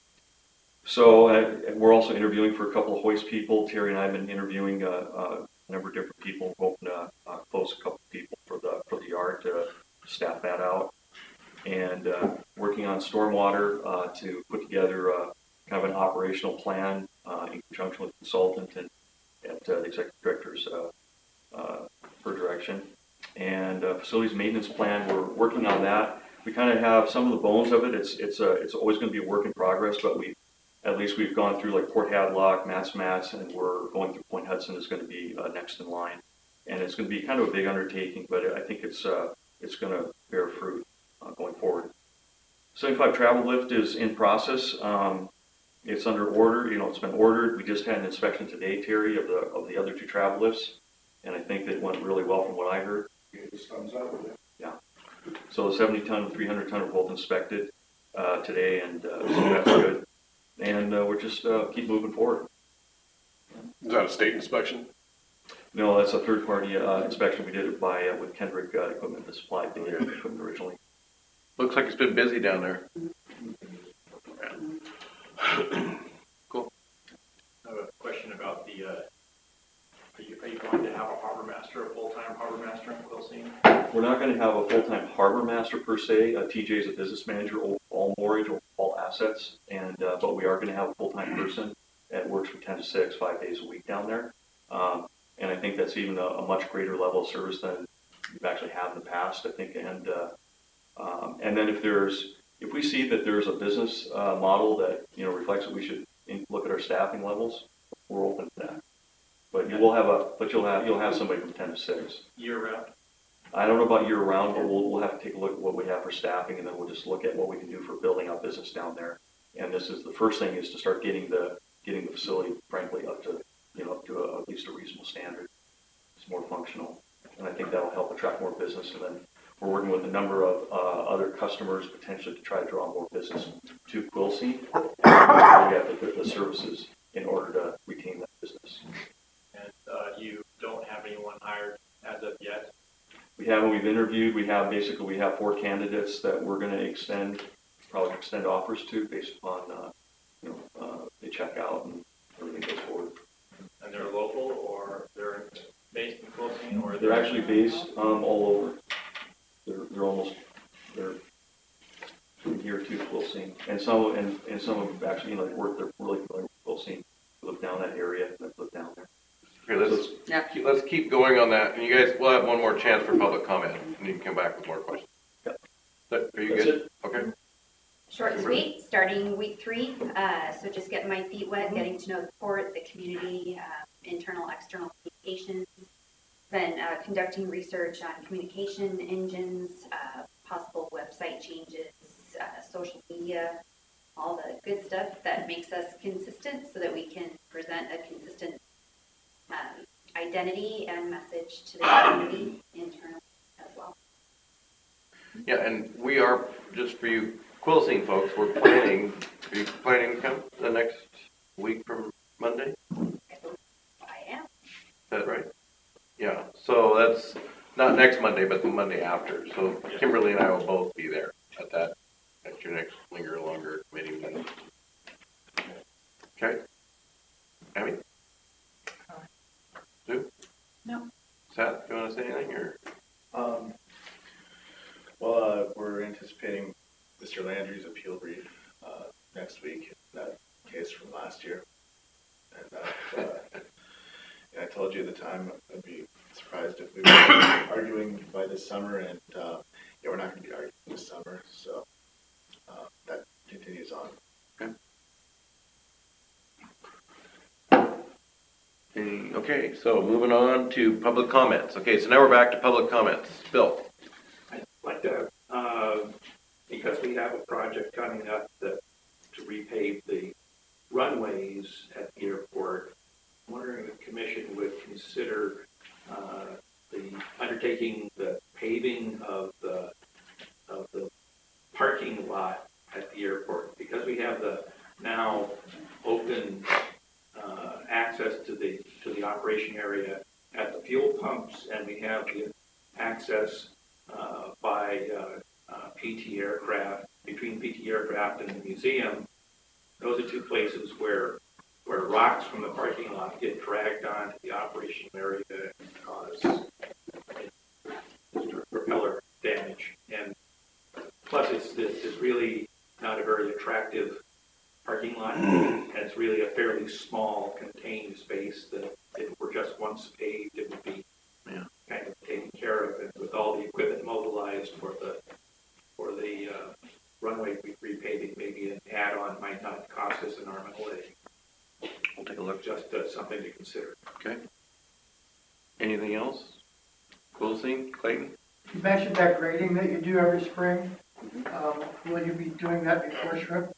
so uh, we're also interviewing for a couple of hoist people. Terry and I have been interviewing uh, uh, a number of different people. We're hoping to uh, close a couple of people for the for the yard to staff that out, and uh, working on stormwater uh, to put together uh, kind of an operational plan uh, in conjunction with the consultant and at uh, the executive director's uh, uh, per direction. And uh, facilities maintenance plan, we're working on that. We kind of have some of the bones of it. It's it's a, it's always going to be a work in progress, but we at least we've gone through like Port Hadlock, Mats Mats, and we're going through Point Hudson is going to be uh, next in line. And it's going to be kind of a big undertaking, but I think it's uh, it's going to bear fruit uh, going forward. seventy-five travel lift is in process. Um, it's under order. You know, it's been ordered. We just had an inspection today, Terry, of the of the other two travel lifts, and I think that it went really well from what I heard. Thumbs up. Yeah. So the seventy ton and three hundred ton are both inspected uh, today, and uh, so that's good. And uh, we're just uh, keep moving forward. Is that a state inspection? No, that's a third-party uh, inspection. We did it by uh, with Kendrick uh, Equipment that supplied the uh, equipment originally. Looks like it's been busy down there. Cool. I have a question about the, uh, are you, are you going to have a harbor master, a full-time harbor master in Quilcene? We're not going to have a full-time harbor master per se. Uh, T J is a business manager over all moorage, over all assets, and uh, but we are going to have a full-time person that works from ten to six, five days a week down there. Um, and I think that's even a, a much greater level of service than we've actually had in the past, I think. And uh, um, and then if there's if we see that there's a business uh, model that you know reflects that we should in, look at our staffing levels, we're open to that. But you will have a but you'll have you'll have somebody from ten to six Year round? I don't know about year round, but we'll, we'll have to take a look at what we have for staffing, and then we'll just look at what we can do for building out business down there. And this is the first thing is to start getting the, getting the facility, frankly, up to, you know, up to a, at least a reasonable standard. It's more functional. And I think that'll help attract more business. And then we're working with a number of uh, other customers potentially to try to draw more business to Quilcene. And we have the, the services in order to retain that business. And uh, you don't have anyone hired as of yet? We haven't, we've interviewed, we have basically, we have four candidates that we're going to extend, probably extend offers to based upon, uh, you know, uh, they check out and everything goes forward. And they're local, or they're based in Quilcene, or They're actually based um, all over. They're, they're almost, they're from here to Quilcene. And some, and, and some of them actually, you know, they work, they're really familiar with Quilcene. They live down that area, and they live down there. Okay, let's, Yeah. keep- let's keep going on that, and you guys, we'll have one more chance for public comment, and you can come back with more questions. Yep. That- Are you That's good? it. Okay. Short and sweet, starting week three. Uh, so just getting my feet wet, getting to know the port, the community, uh, internal, external communications. Then uh, conducting research on communication engines, uh, possible website changes, uh, social media, all the good stuff that makes us consistent so that we can present a consistent um, identity and message to the community internally as well. Yeah, and we are, just for you Quill Scene folks, we're planning, are you planning to come the next week from Monday? I am. Is that right? Yeah, so that's not next Monday, but the Monday after. So Kimberly and I will both be there at that, at your next Linger Longer committee meeting. Okay? Abby? Sue? No. Seth, you want to say anything, or? Um, well, uh, we're anticipating Mister Landry's appeal brief, uh, next week, that case from last year. And, uh, uh, and I told you at the time, I'd be surprised if we were arguing by this summer, and, uh, yeah, we're not gonna be arguing this summer, so, uh, that continues on. Okay. Any- Okay, so moving on to public comments. Okay, so now we're back to public comments. Bill? I'd like to, uh, because we have a project coming up that, to repave the runways at the airport, I'm wondering if the commission would consider uh, the undertaking the paving of the, of the parking lot at the airport, because we have the now open uh, access to the, to the operation area at the fuel pumps, and we have the access uh, by uh, uh, P T aircraft, between P T aircraft and the museum. Those are two places where where rocks from the parking lot get dragged onto the operation area and cause propeller damage. And plus, it's this is really not a very attractive parking lot, and it's really a fairly small contained space that if it were just once paved, it would be Yeah. kind of taken care of, and with all the equipment mobilized for the for the uh, runway repaving, maybe an add-on might not cost us an arm and a leg. We'll take a look. Just uh, something to consider. Okay. Anything else? Quill Scene, Clayton? You mentioned that grading that you do every spring. Um, will you be doing that before shrimp?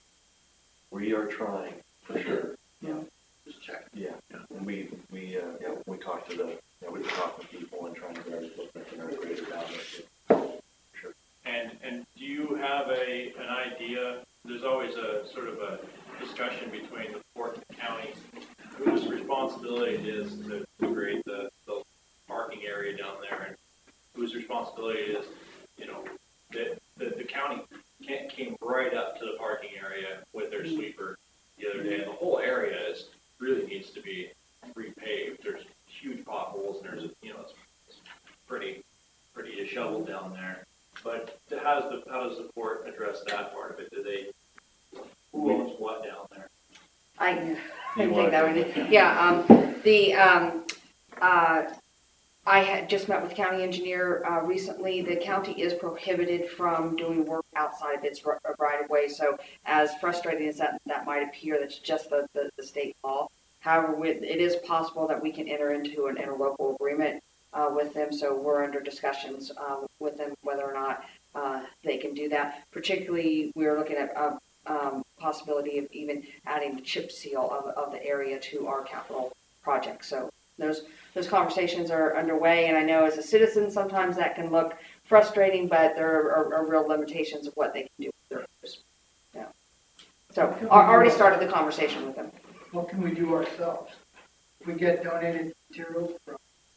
We are trying, for sure. Yeah. Just check. Yeah, and we, we, uh, yeah, we talked to the, yeah, we talked to people and trying to get our equipment and our grader down there. Sure. And, and do you have a, an idea, there's always a sort of a discussion between the port and the county, whose responsibility it is to grade the, the parking area down there, and whose responsibility it is, you know, the, the, the county can't, came right up to the parking area with their sweeper the other day, and the whole area is, really needs to be repaved. There's huge potholes, and there's, you know, it's, it's pretty, pretty disheveled down there. But how does the, how does the port address that part of it? Do they, who owns what down there? I, I You can wanna take that take one. Yeah, um, the, um, uh, I had just met with the county engineer, uh, recently. The county is prohibited from doing work outside of its right of way. So as frustrating as that, that might appear, that's just the, the, the state law. However, with, it is possible that we can enter into an interlocal agreement, uh, with them. So we're under discussions, um, with them, whether or not, uh, they can do that. Particularly, we're looking at, uh, um, possibility of even adding the chip seal of, of the area to our capital project. So those those conversations are underway, and I know as a citizen sometimes that can look frustrating, but there are, are real limitations of what they can do with their roads. Yeah. So I already started the conversation with them. What can we do ourselves? We get donated materials from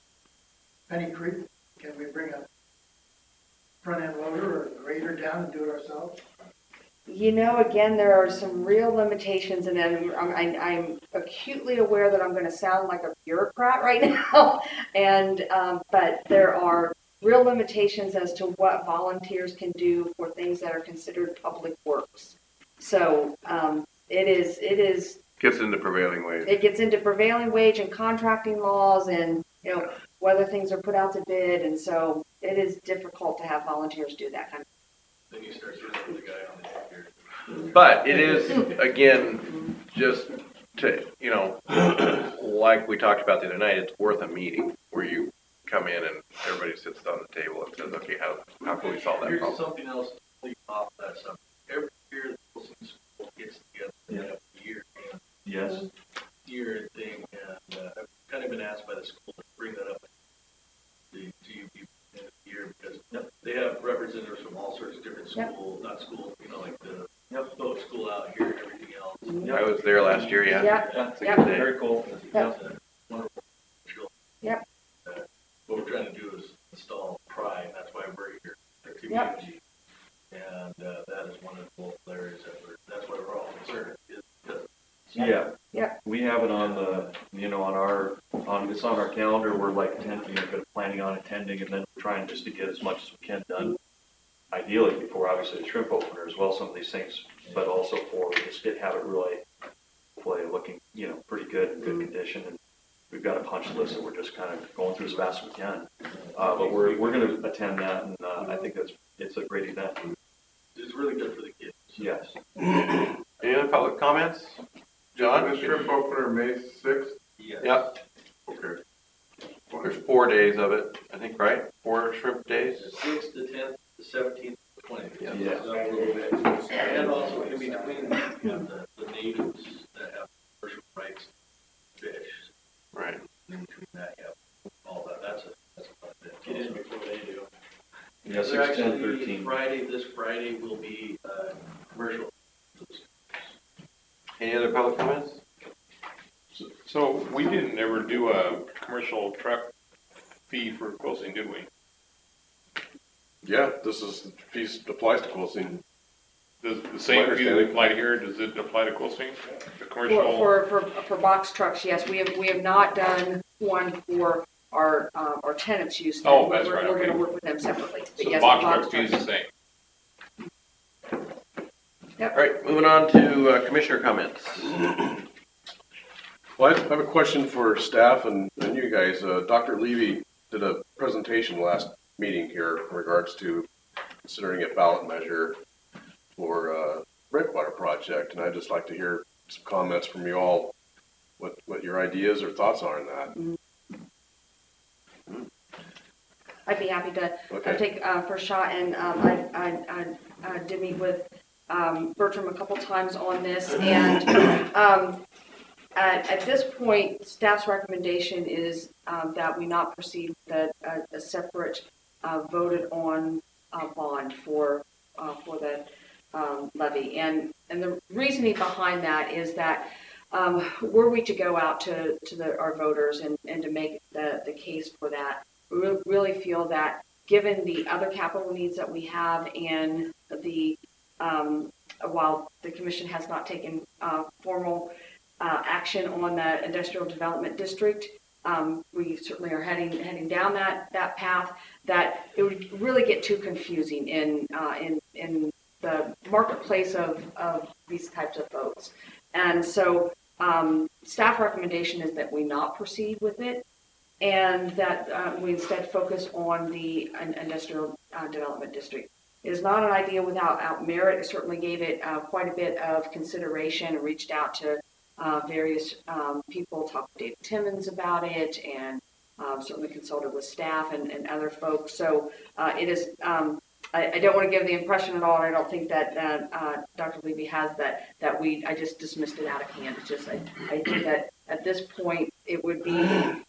Penny Creek. Can we bring a front end loader or a grader down and do it ourselves? You know, again, there are some real limitations, and then I'm, I'm, I'm acutely aware that I'm going to sound like a bureaucrat right now. And um, but there are real limitations as to what volunteers can do for things that are considered public works. So um, it is it is Gets into prevailing wage. it gets into prevailing wage and contracting laws, and you know whether things are put out to bid, and so it is difficult to have volunteers do that kind of. Then you start dealing with the guy on the here. But it is, again, just to, you know, like we talked about the other night, it's worth a meeting where you come in and everybody sits down at the table and says, okay, how, how can we solve that Here's problem? something else to leave off that subject. Every year, the Wilson School gets together, they have a year, Yes. year thing, and, uh, I've kind of been asked by the school to bring that up to, to you people in the year, because they have representatives from all sorts of different Yep. schools, not schools, you know, like the, boat school out here and everything else. I was there last year, yeah. Yeah. That's a Yep. good day. Very cool. Yep. It's a wonderful children. Yep. Uh, What we're trying to do is install pride, and that's why we're here, our community. And, uh, that is one of the local areas that we're, that's why we're all concerned, is because Yeah. Yeah. We have it on the, you know, on our, on, it's on our calendar. We're like attending, you know, planning on attending, and then we're trying just to get as much as we can done. Ideally before obviously the shrimp opener as well, some of these things, but also for just get, have it really, really looking, you know, pretty good, in good condition. And we've got a punch list that we're just kind of going through as fast as we can. Uh, but we're, we're going to attend that, and uh, I think that's, it's a great event. it's really good for the kids. Yes. Any other public comments? John? The shrimp opener, May sixth? Yes. Yep, Okay. there's four days of it, I think, right? Four shrimp days? The sixth, the tenth, the seventeenth, the twentieth. Yeah. Yeah. A little bit. And also in between, you have the, the natives that have commercial rights to fish. Right. In between that, you have all that, that's a, that's a fun bit. Get in before they do. Yeah, There six, ten, actually, thirteen. Friday, this Friday will be, uh, commercial. Any other public comments? So we didn't ever do a commercial truck fee for Quilcene, did we? Yeah, this is, piece applies to Quilcene. Does the same fee that understanding. apply here, does it apply to Quilcene? The For, commercial, for, for, for box trucks, yes, we have, we have not done one for our, um, our tenants use. Oh, that's We're- right, We're gonna okay. work with them separately. But so the yes, box truck fee is the trucks. same? All right, moving on to uh, commissioner comments. Well, I have a question for staff and, and you guys. Uh, Doctor Levy did a presentation last meeting here in regards to considering a ballot measure for uh, Breakwater project, and I'd just like to hear some comments from you all, what, what your ideas or thoughts are on that. I'd be happy to, uh, Okay. take, uh, first shot, and, um, I, I, I, uh, did meet with, um, Bertram a couple times on this, and, um, at, at this point, staff's recommendation is, um, that we not proceed with a, a, a separate, uh, voted on, uh, bond for, uh, for the, um, levy. And, and the reasoning behind that is that, um, were we to go out to, to the, our voters and, and to make the, the case for that, we re- really feel that given the other capital needs that we have and the, um, while the commission has not taken, uh, formal, uh, action on the industrial development district, um, we certainly are heading, heading down that, that path, that it would really get too confusing in, uh, in, in the marketplace of, of these types of votes. And so, um, staff recommendation is that we not proceed with it, and that uh, we instead focus on the uh, industrial uh, development district. It is not an idea without out merit. It certainly gave it uh, quite a bit of consideration and reached out to uh, various um, people, talked to David Timmons about it, and um, certainly consulted with staff and, and other folks. So uh, it is, um, I, I don't want to give the impression at all, and I don't think that uh, uh, Doctor Levy has that, that we, I just dismissed it out of hand. It's just, I, I think that at this point, it would be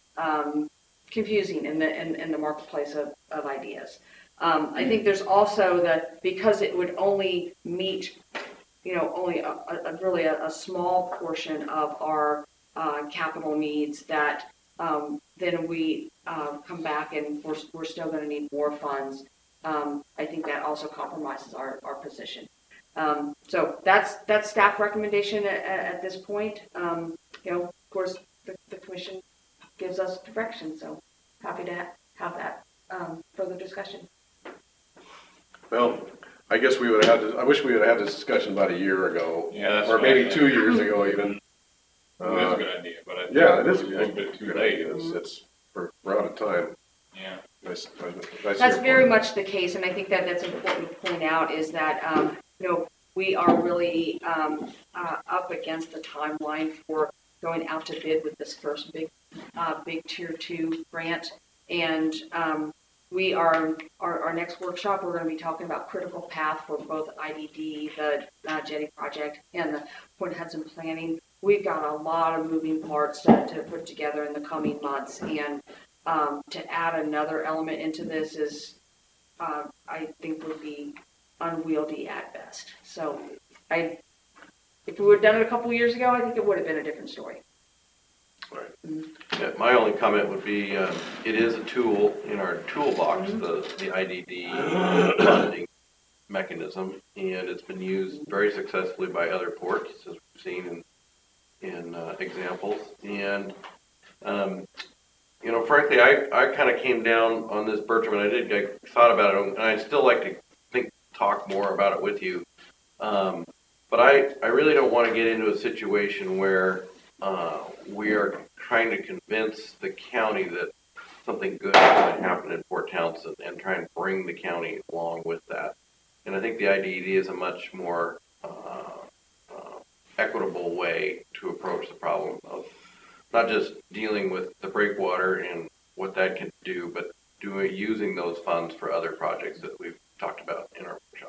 um, confusing in the, in, in the marketplace of, of ideas. Um, I think there's also the, because it would only meet, you know, only a, a really a, a small portion of our uh, capital needs, that um, then we uh, come back and we're, we're still going to need more funds. Um, I think that also compromises our, our position. Um, so that's that's staff recommendation at, at this point. Um, you know, of course, the, the commission gives us direction, so happy to ha- have that um, further discussion. Well, I guess we would have had, this- I wish we would have had this discussion about a year ago. Yeah, that's Or what maybe I- two years ago even. It is Uh, a good idea, but I think Yeah, it is it's a little bit too good late. idea. It's, it's, we're we're out of time. Yeah. I s- I- I see That's your very point. much the case, and I think that that's important to point out, is that, um, you know, we are really um, uh, up against the timeline for going out to bid with this first big, uh, big tier two grant. And um, we are, our, our next workshop, we're going to be talking about critical path for both I D D, the uh, Jetty project, and the Point Hudson planning. We've got a lot of moving parts to, to put together in the coming months, and um, to add another element into this is, uh, I think, would be unwieldy at best. So, I, if we would have done it a couple years ago, I think it would have been a different story. Yeah, my only comment would be, uh, it is a tool in our toolbox, the, the I D D funding mechanism, and it's been used very successfully by other ports, as we've seen in, in uh, examples. And, um, you know, frankly, I, I kind of came down on this, Bertram, and I did, I thought about it, and I'd still like to think, talk more about it with you. Um, but I, I really don't want to get into a situation where Uh, we are trying to convince the county that something good is going to happen in Port Townsend and try and bring the county along with that. And I think the I D D is a much more uh, uh, equitable way to approach the problem of not just dealing with the breakwater and what that can do, but doing using those funds for other projects that we've talked about in our workshop.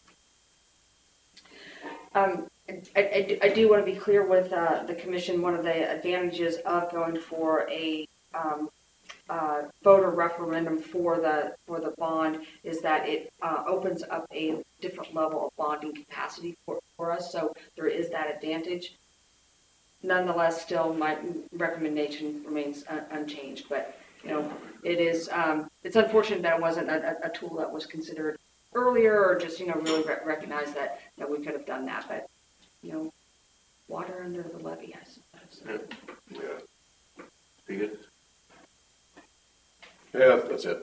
Um, I, I, do, I do want to be clear with uh, the commission. One of the advantages of going for a um, uh, voter referendum for the for the bond is that it uh, opens up a different level of bonding capacity for, for us. So there is that advantage. Nonetheless, still my recommendation remains un unchanged. But you know, it is um, it's unfortunate that it wasn't a, a tool that was considered earlier, or just you know really re recognize that that we could have done that, but. You know, water under the levee, I suppose. Yeah. Yeah. Be good? Yeah, that's it.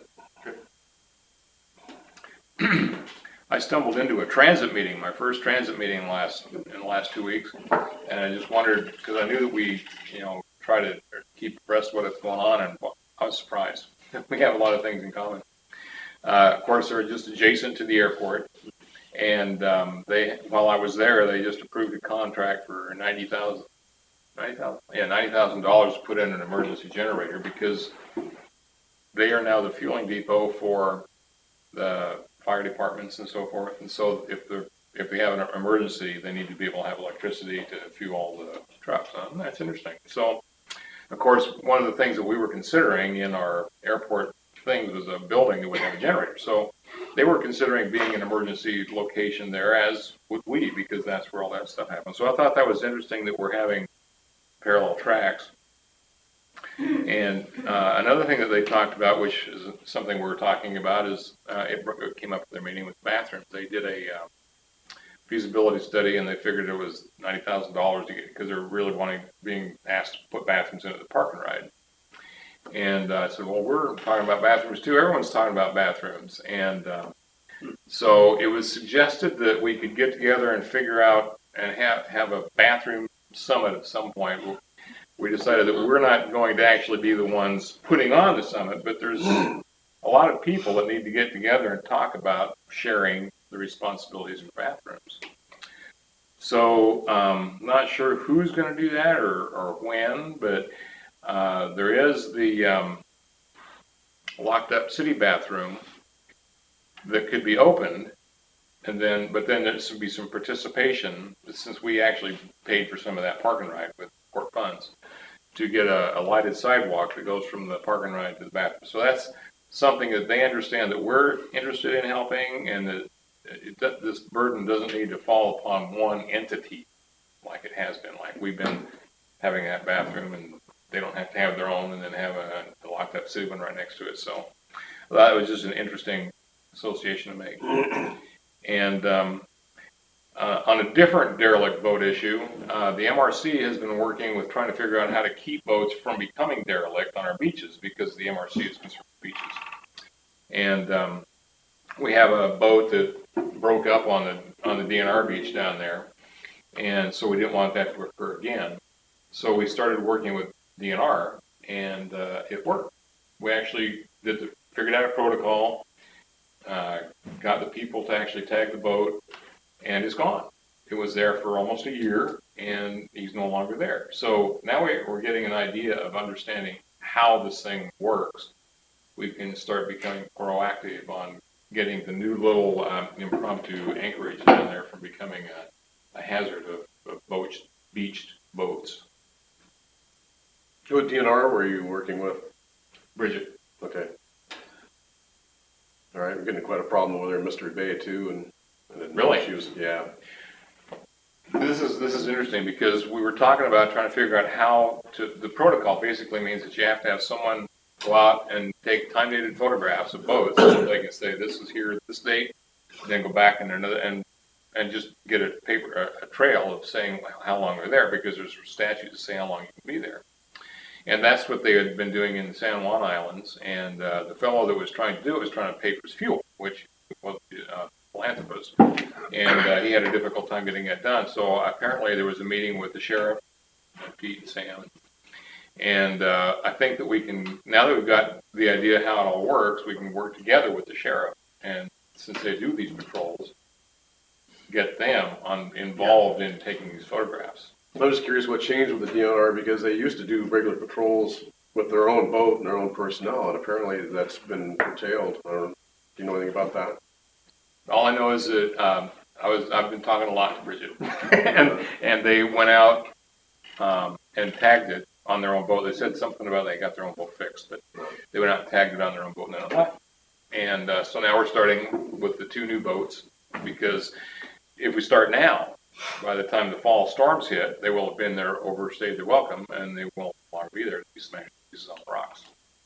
I stumbled into a transit meeting, my first transit meeting last, in the last two weeks. And I just wondered, because I knew that we, you know, try to keep abreast of what's going on, and I was surprised. We have a lot of things in common. Uh, of course, they're just adjacent to the airport. And um, they, while I was there, they just approved a contract for ninety thousand, ninety thousand, yeah, ninety thousand dollars to put in an emergency generator, because they are now the fueling depot for the fire departments and so forth. And so, if the if they have an emergency, they need to be able to have electricity to fuel the trucks. And that's interesting. So, of course, one of the things that we were considering in our airport things was a building that would have a generator. So they were considering being an emergency location there, as would we, because that's where all that stuff happens. So I thought that was interesting that we're having parallel tracks. And uh, another thing that they talked about, which is something we're talking about, is uh, it, it came up at their meeting with bathrooms. They did a uh, feasibility study, and they figured it was ninety thousand dollars to get, because they're really wanting, being asked to put bathrooms into the park and ride. And uh, I said, well, we're talking about bathrooms too. Everyone's talking about bathrooms. And uh, so it was suggested that we could get together and figure out and have, have a bathroom summit at some point. We decided that we're not going to actually be the ones putting on the summit, but there's a lot of people that need to get together and talk about sharing the responsibilities of bathrooms. So um, not sure who's going to do that or, or when, but Uh, there is the um, locked up city bathroom that could be opened, and then, but then there should be some participation, since we actually paid for some of that park and ride with court funds, to get a, a lighted sidewalk that goes from the park and ride to the bathroom. So that's something that they understand that we're interested in helping, and that it, this burden doesn't need to fall upon one entity like it has been. Like we've been having that bathroom, and they don't have to have their own, and then have a, a locked up city one right next to it. So that was just an interesting association to make. And um, uh, on a different derelict boat issue, uh, the M R C has been working with trying to figure out how to keep boats from becoming derelict on our beaches, because the M R C is concerned with beaches. And um, we have a boat that broke up on the on the D N R beach down there, and so we didn't want that to occur again. So we started working with D N R, and uh, it worked. We actually did the, figured out a protocol, uh, got the people to actually tag the boat, and it's gone. It was there for almost a year, and he's no longer there. So now we're getting an idea of understanding how this thing works, we can start becoming proactive on getting the new little um, impromptu anchorage down there from becoming a, a hazard of, of boats, beached boats. What D N R were you working with? Bridget. Okay. All right, we're getting quite a problem over there in Mystery Bay too, and, and then Really? she was, yeah. This is this is interesting because we were talking about trying to figure out how to. The protocol basically means that you have to have someone go out and take time-dated photographs of boats, so they can say this is here at this date, and then go back and another and and just get a paper a, a trail of saying how long they're there, because there's statutes that say how long you can be there. And that's what they had been doing in the San Juan Islands. And uh, the fellow that was trying to do it was trying to pay for his fuel, which was uh, philanthropist. And uh, he had a difficult time getting that done. So apparently there was a meeting with the sheriff, Pete and Sam. And uh, I think that we can, now that we've got the idea how it all works, we can work together with the sheriff. And since they do these patrols, get them on, involved in taking these photographs. I'm just curious what changed with the D N R, because they used to do regular patrols with their own boat and their own personnel, and apparently that's been curtailed. I don't, do you know anything about that? All I know is that um, I was I've been talking a lot to Bridget, and and they went out um, and tagged it on their own boat. They said something about they got their own boat fixed, but they went out and tagged it on their own boat, and then left. And uh, so now we're starting with the two new boats, because if we start now, by the time the fall storms hit, they will have been there, overstayed their welcome, and they won't no longer be there to be smashed pieces on the rocks.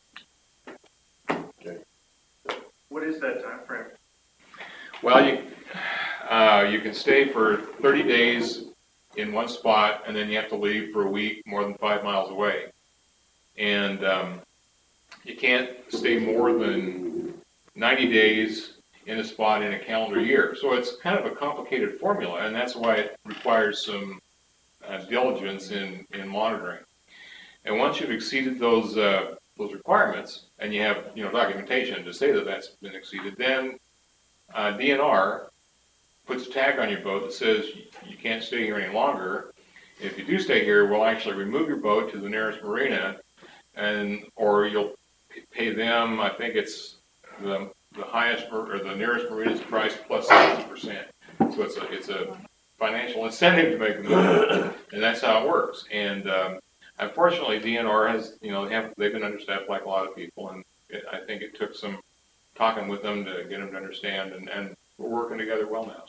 Okay. What is that time frame? Well, you uh, you can stay for thirty days in one spot, and then you have to leave for a week more than five miles away. And um, you can't stay more than ninety days in a spot in a calendar year. So it's kind of a complicated formula, and that's why it requires some uh, diligence in, in monitoring. And once you've exceeded those uh, those requirements, and you have you know documentation to say that that's been exceeded, then uh, D N R puts a tag on your boat that says you can't stay here any longer. If you do stay here, we'll actually remove your boat to the nearest marina, and or you'll pay them, I think it's the the highest or the nearest marina's price plus sixty percent. So it's a it's a financial incentive to make the move, and that's how it works. And um, unfortunately, D N R has you know they have they've been understaffed like a lot of people, and it, I think it took some talking with them to get them to understand, and, and we're working together well now.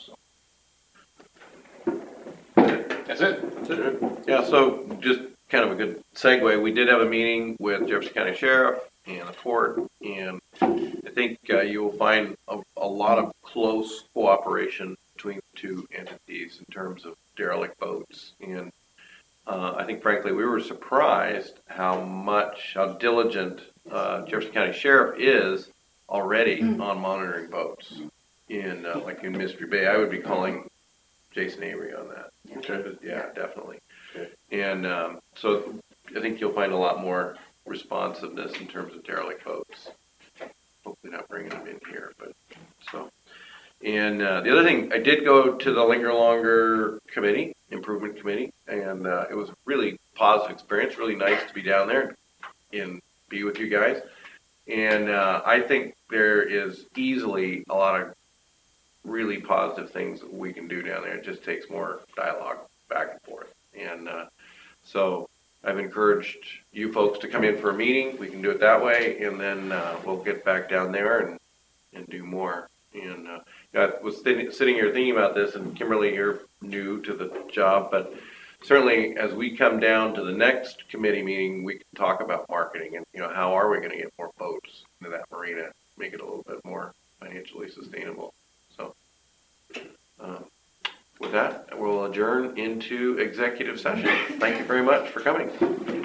So that's it. That's it. Yeah. So just kind of a good segue. We did have a meeting with Jefferson County Sheriff and the port, and I think uh, you will find a, a lot of close cooperation between the two entities in terms of derelict boats. And uh, I think, frankly, we were surprised how much, how diligent uh, Jefferson County Sheriff is already mm. on monitoring boats in, uh, like in Mystery Bay. I would be calling Jason Avery on that. Okay. Yeah, definitely. Okay. And um, so I think you'll find a lot more responsiveness in terms of derelict boats. Hopefully not bringing them in here, but so. And uh, the other thing, I did go to the Linger Longer Committee, Improvement Committee, and uh, it was a really positive experience, really nice to be down there and be with you guys. And uh, I think there is easily a lot of really positive things that we can do down there. It just takes more dialogue back and forth. And uh, so I've encouraged you folks to come in for a meeting. We can do it that way, and then uh, we'll get back down there and, and do more. And uh, I was sitting, sitting here thinking about this, and Kimberly, you're new to the job, but certainly as we come down to the next committee meeting, we can talk about marketing and, you know, how are we going to get more boats into that marina, make it a little bit more financially sustainable. So um, with that, we'll adjourn into executive session. Thank you very much for coming.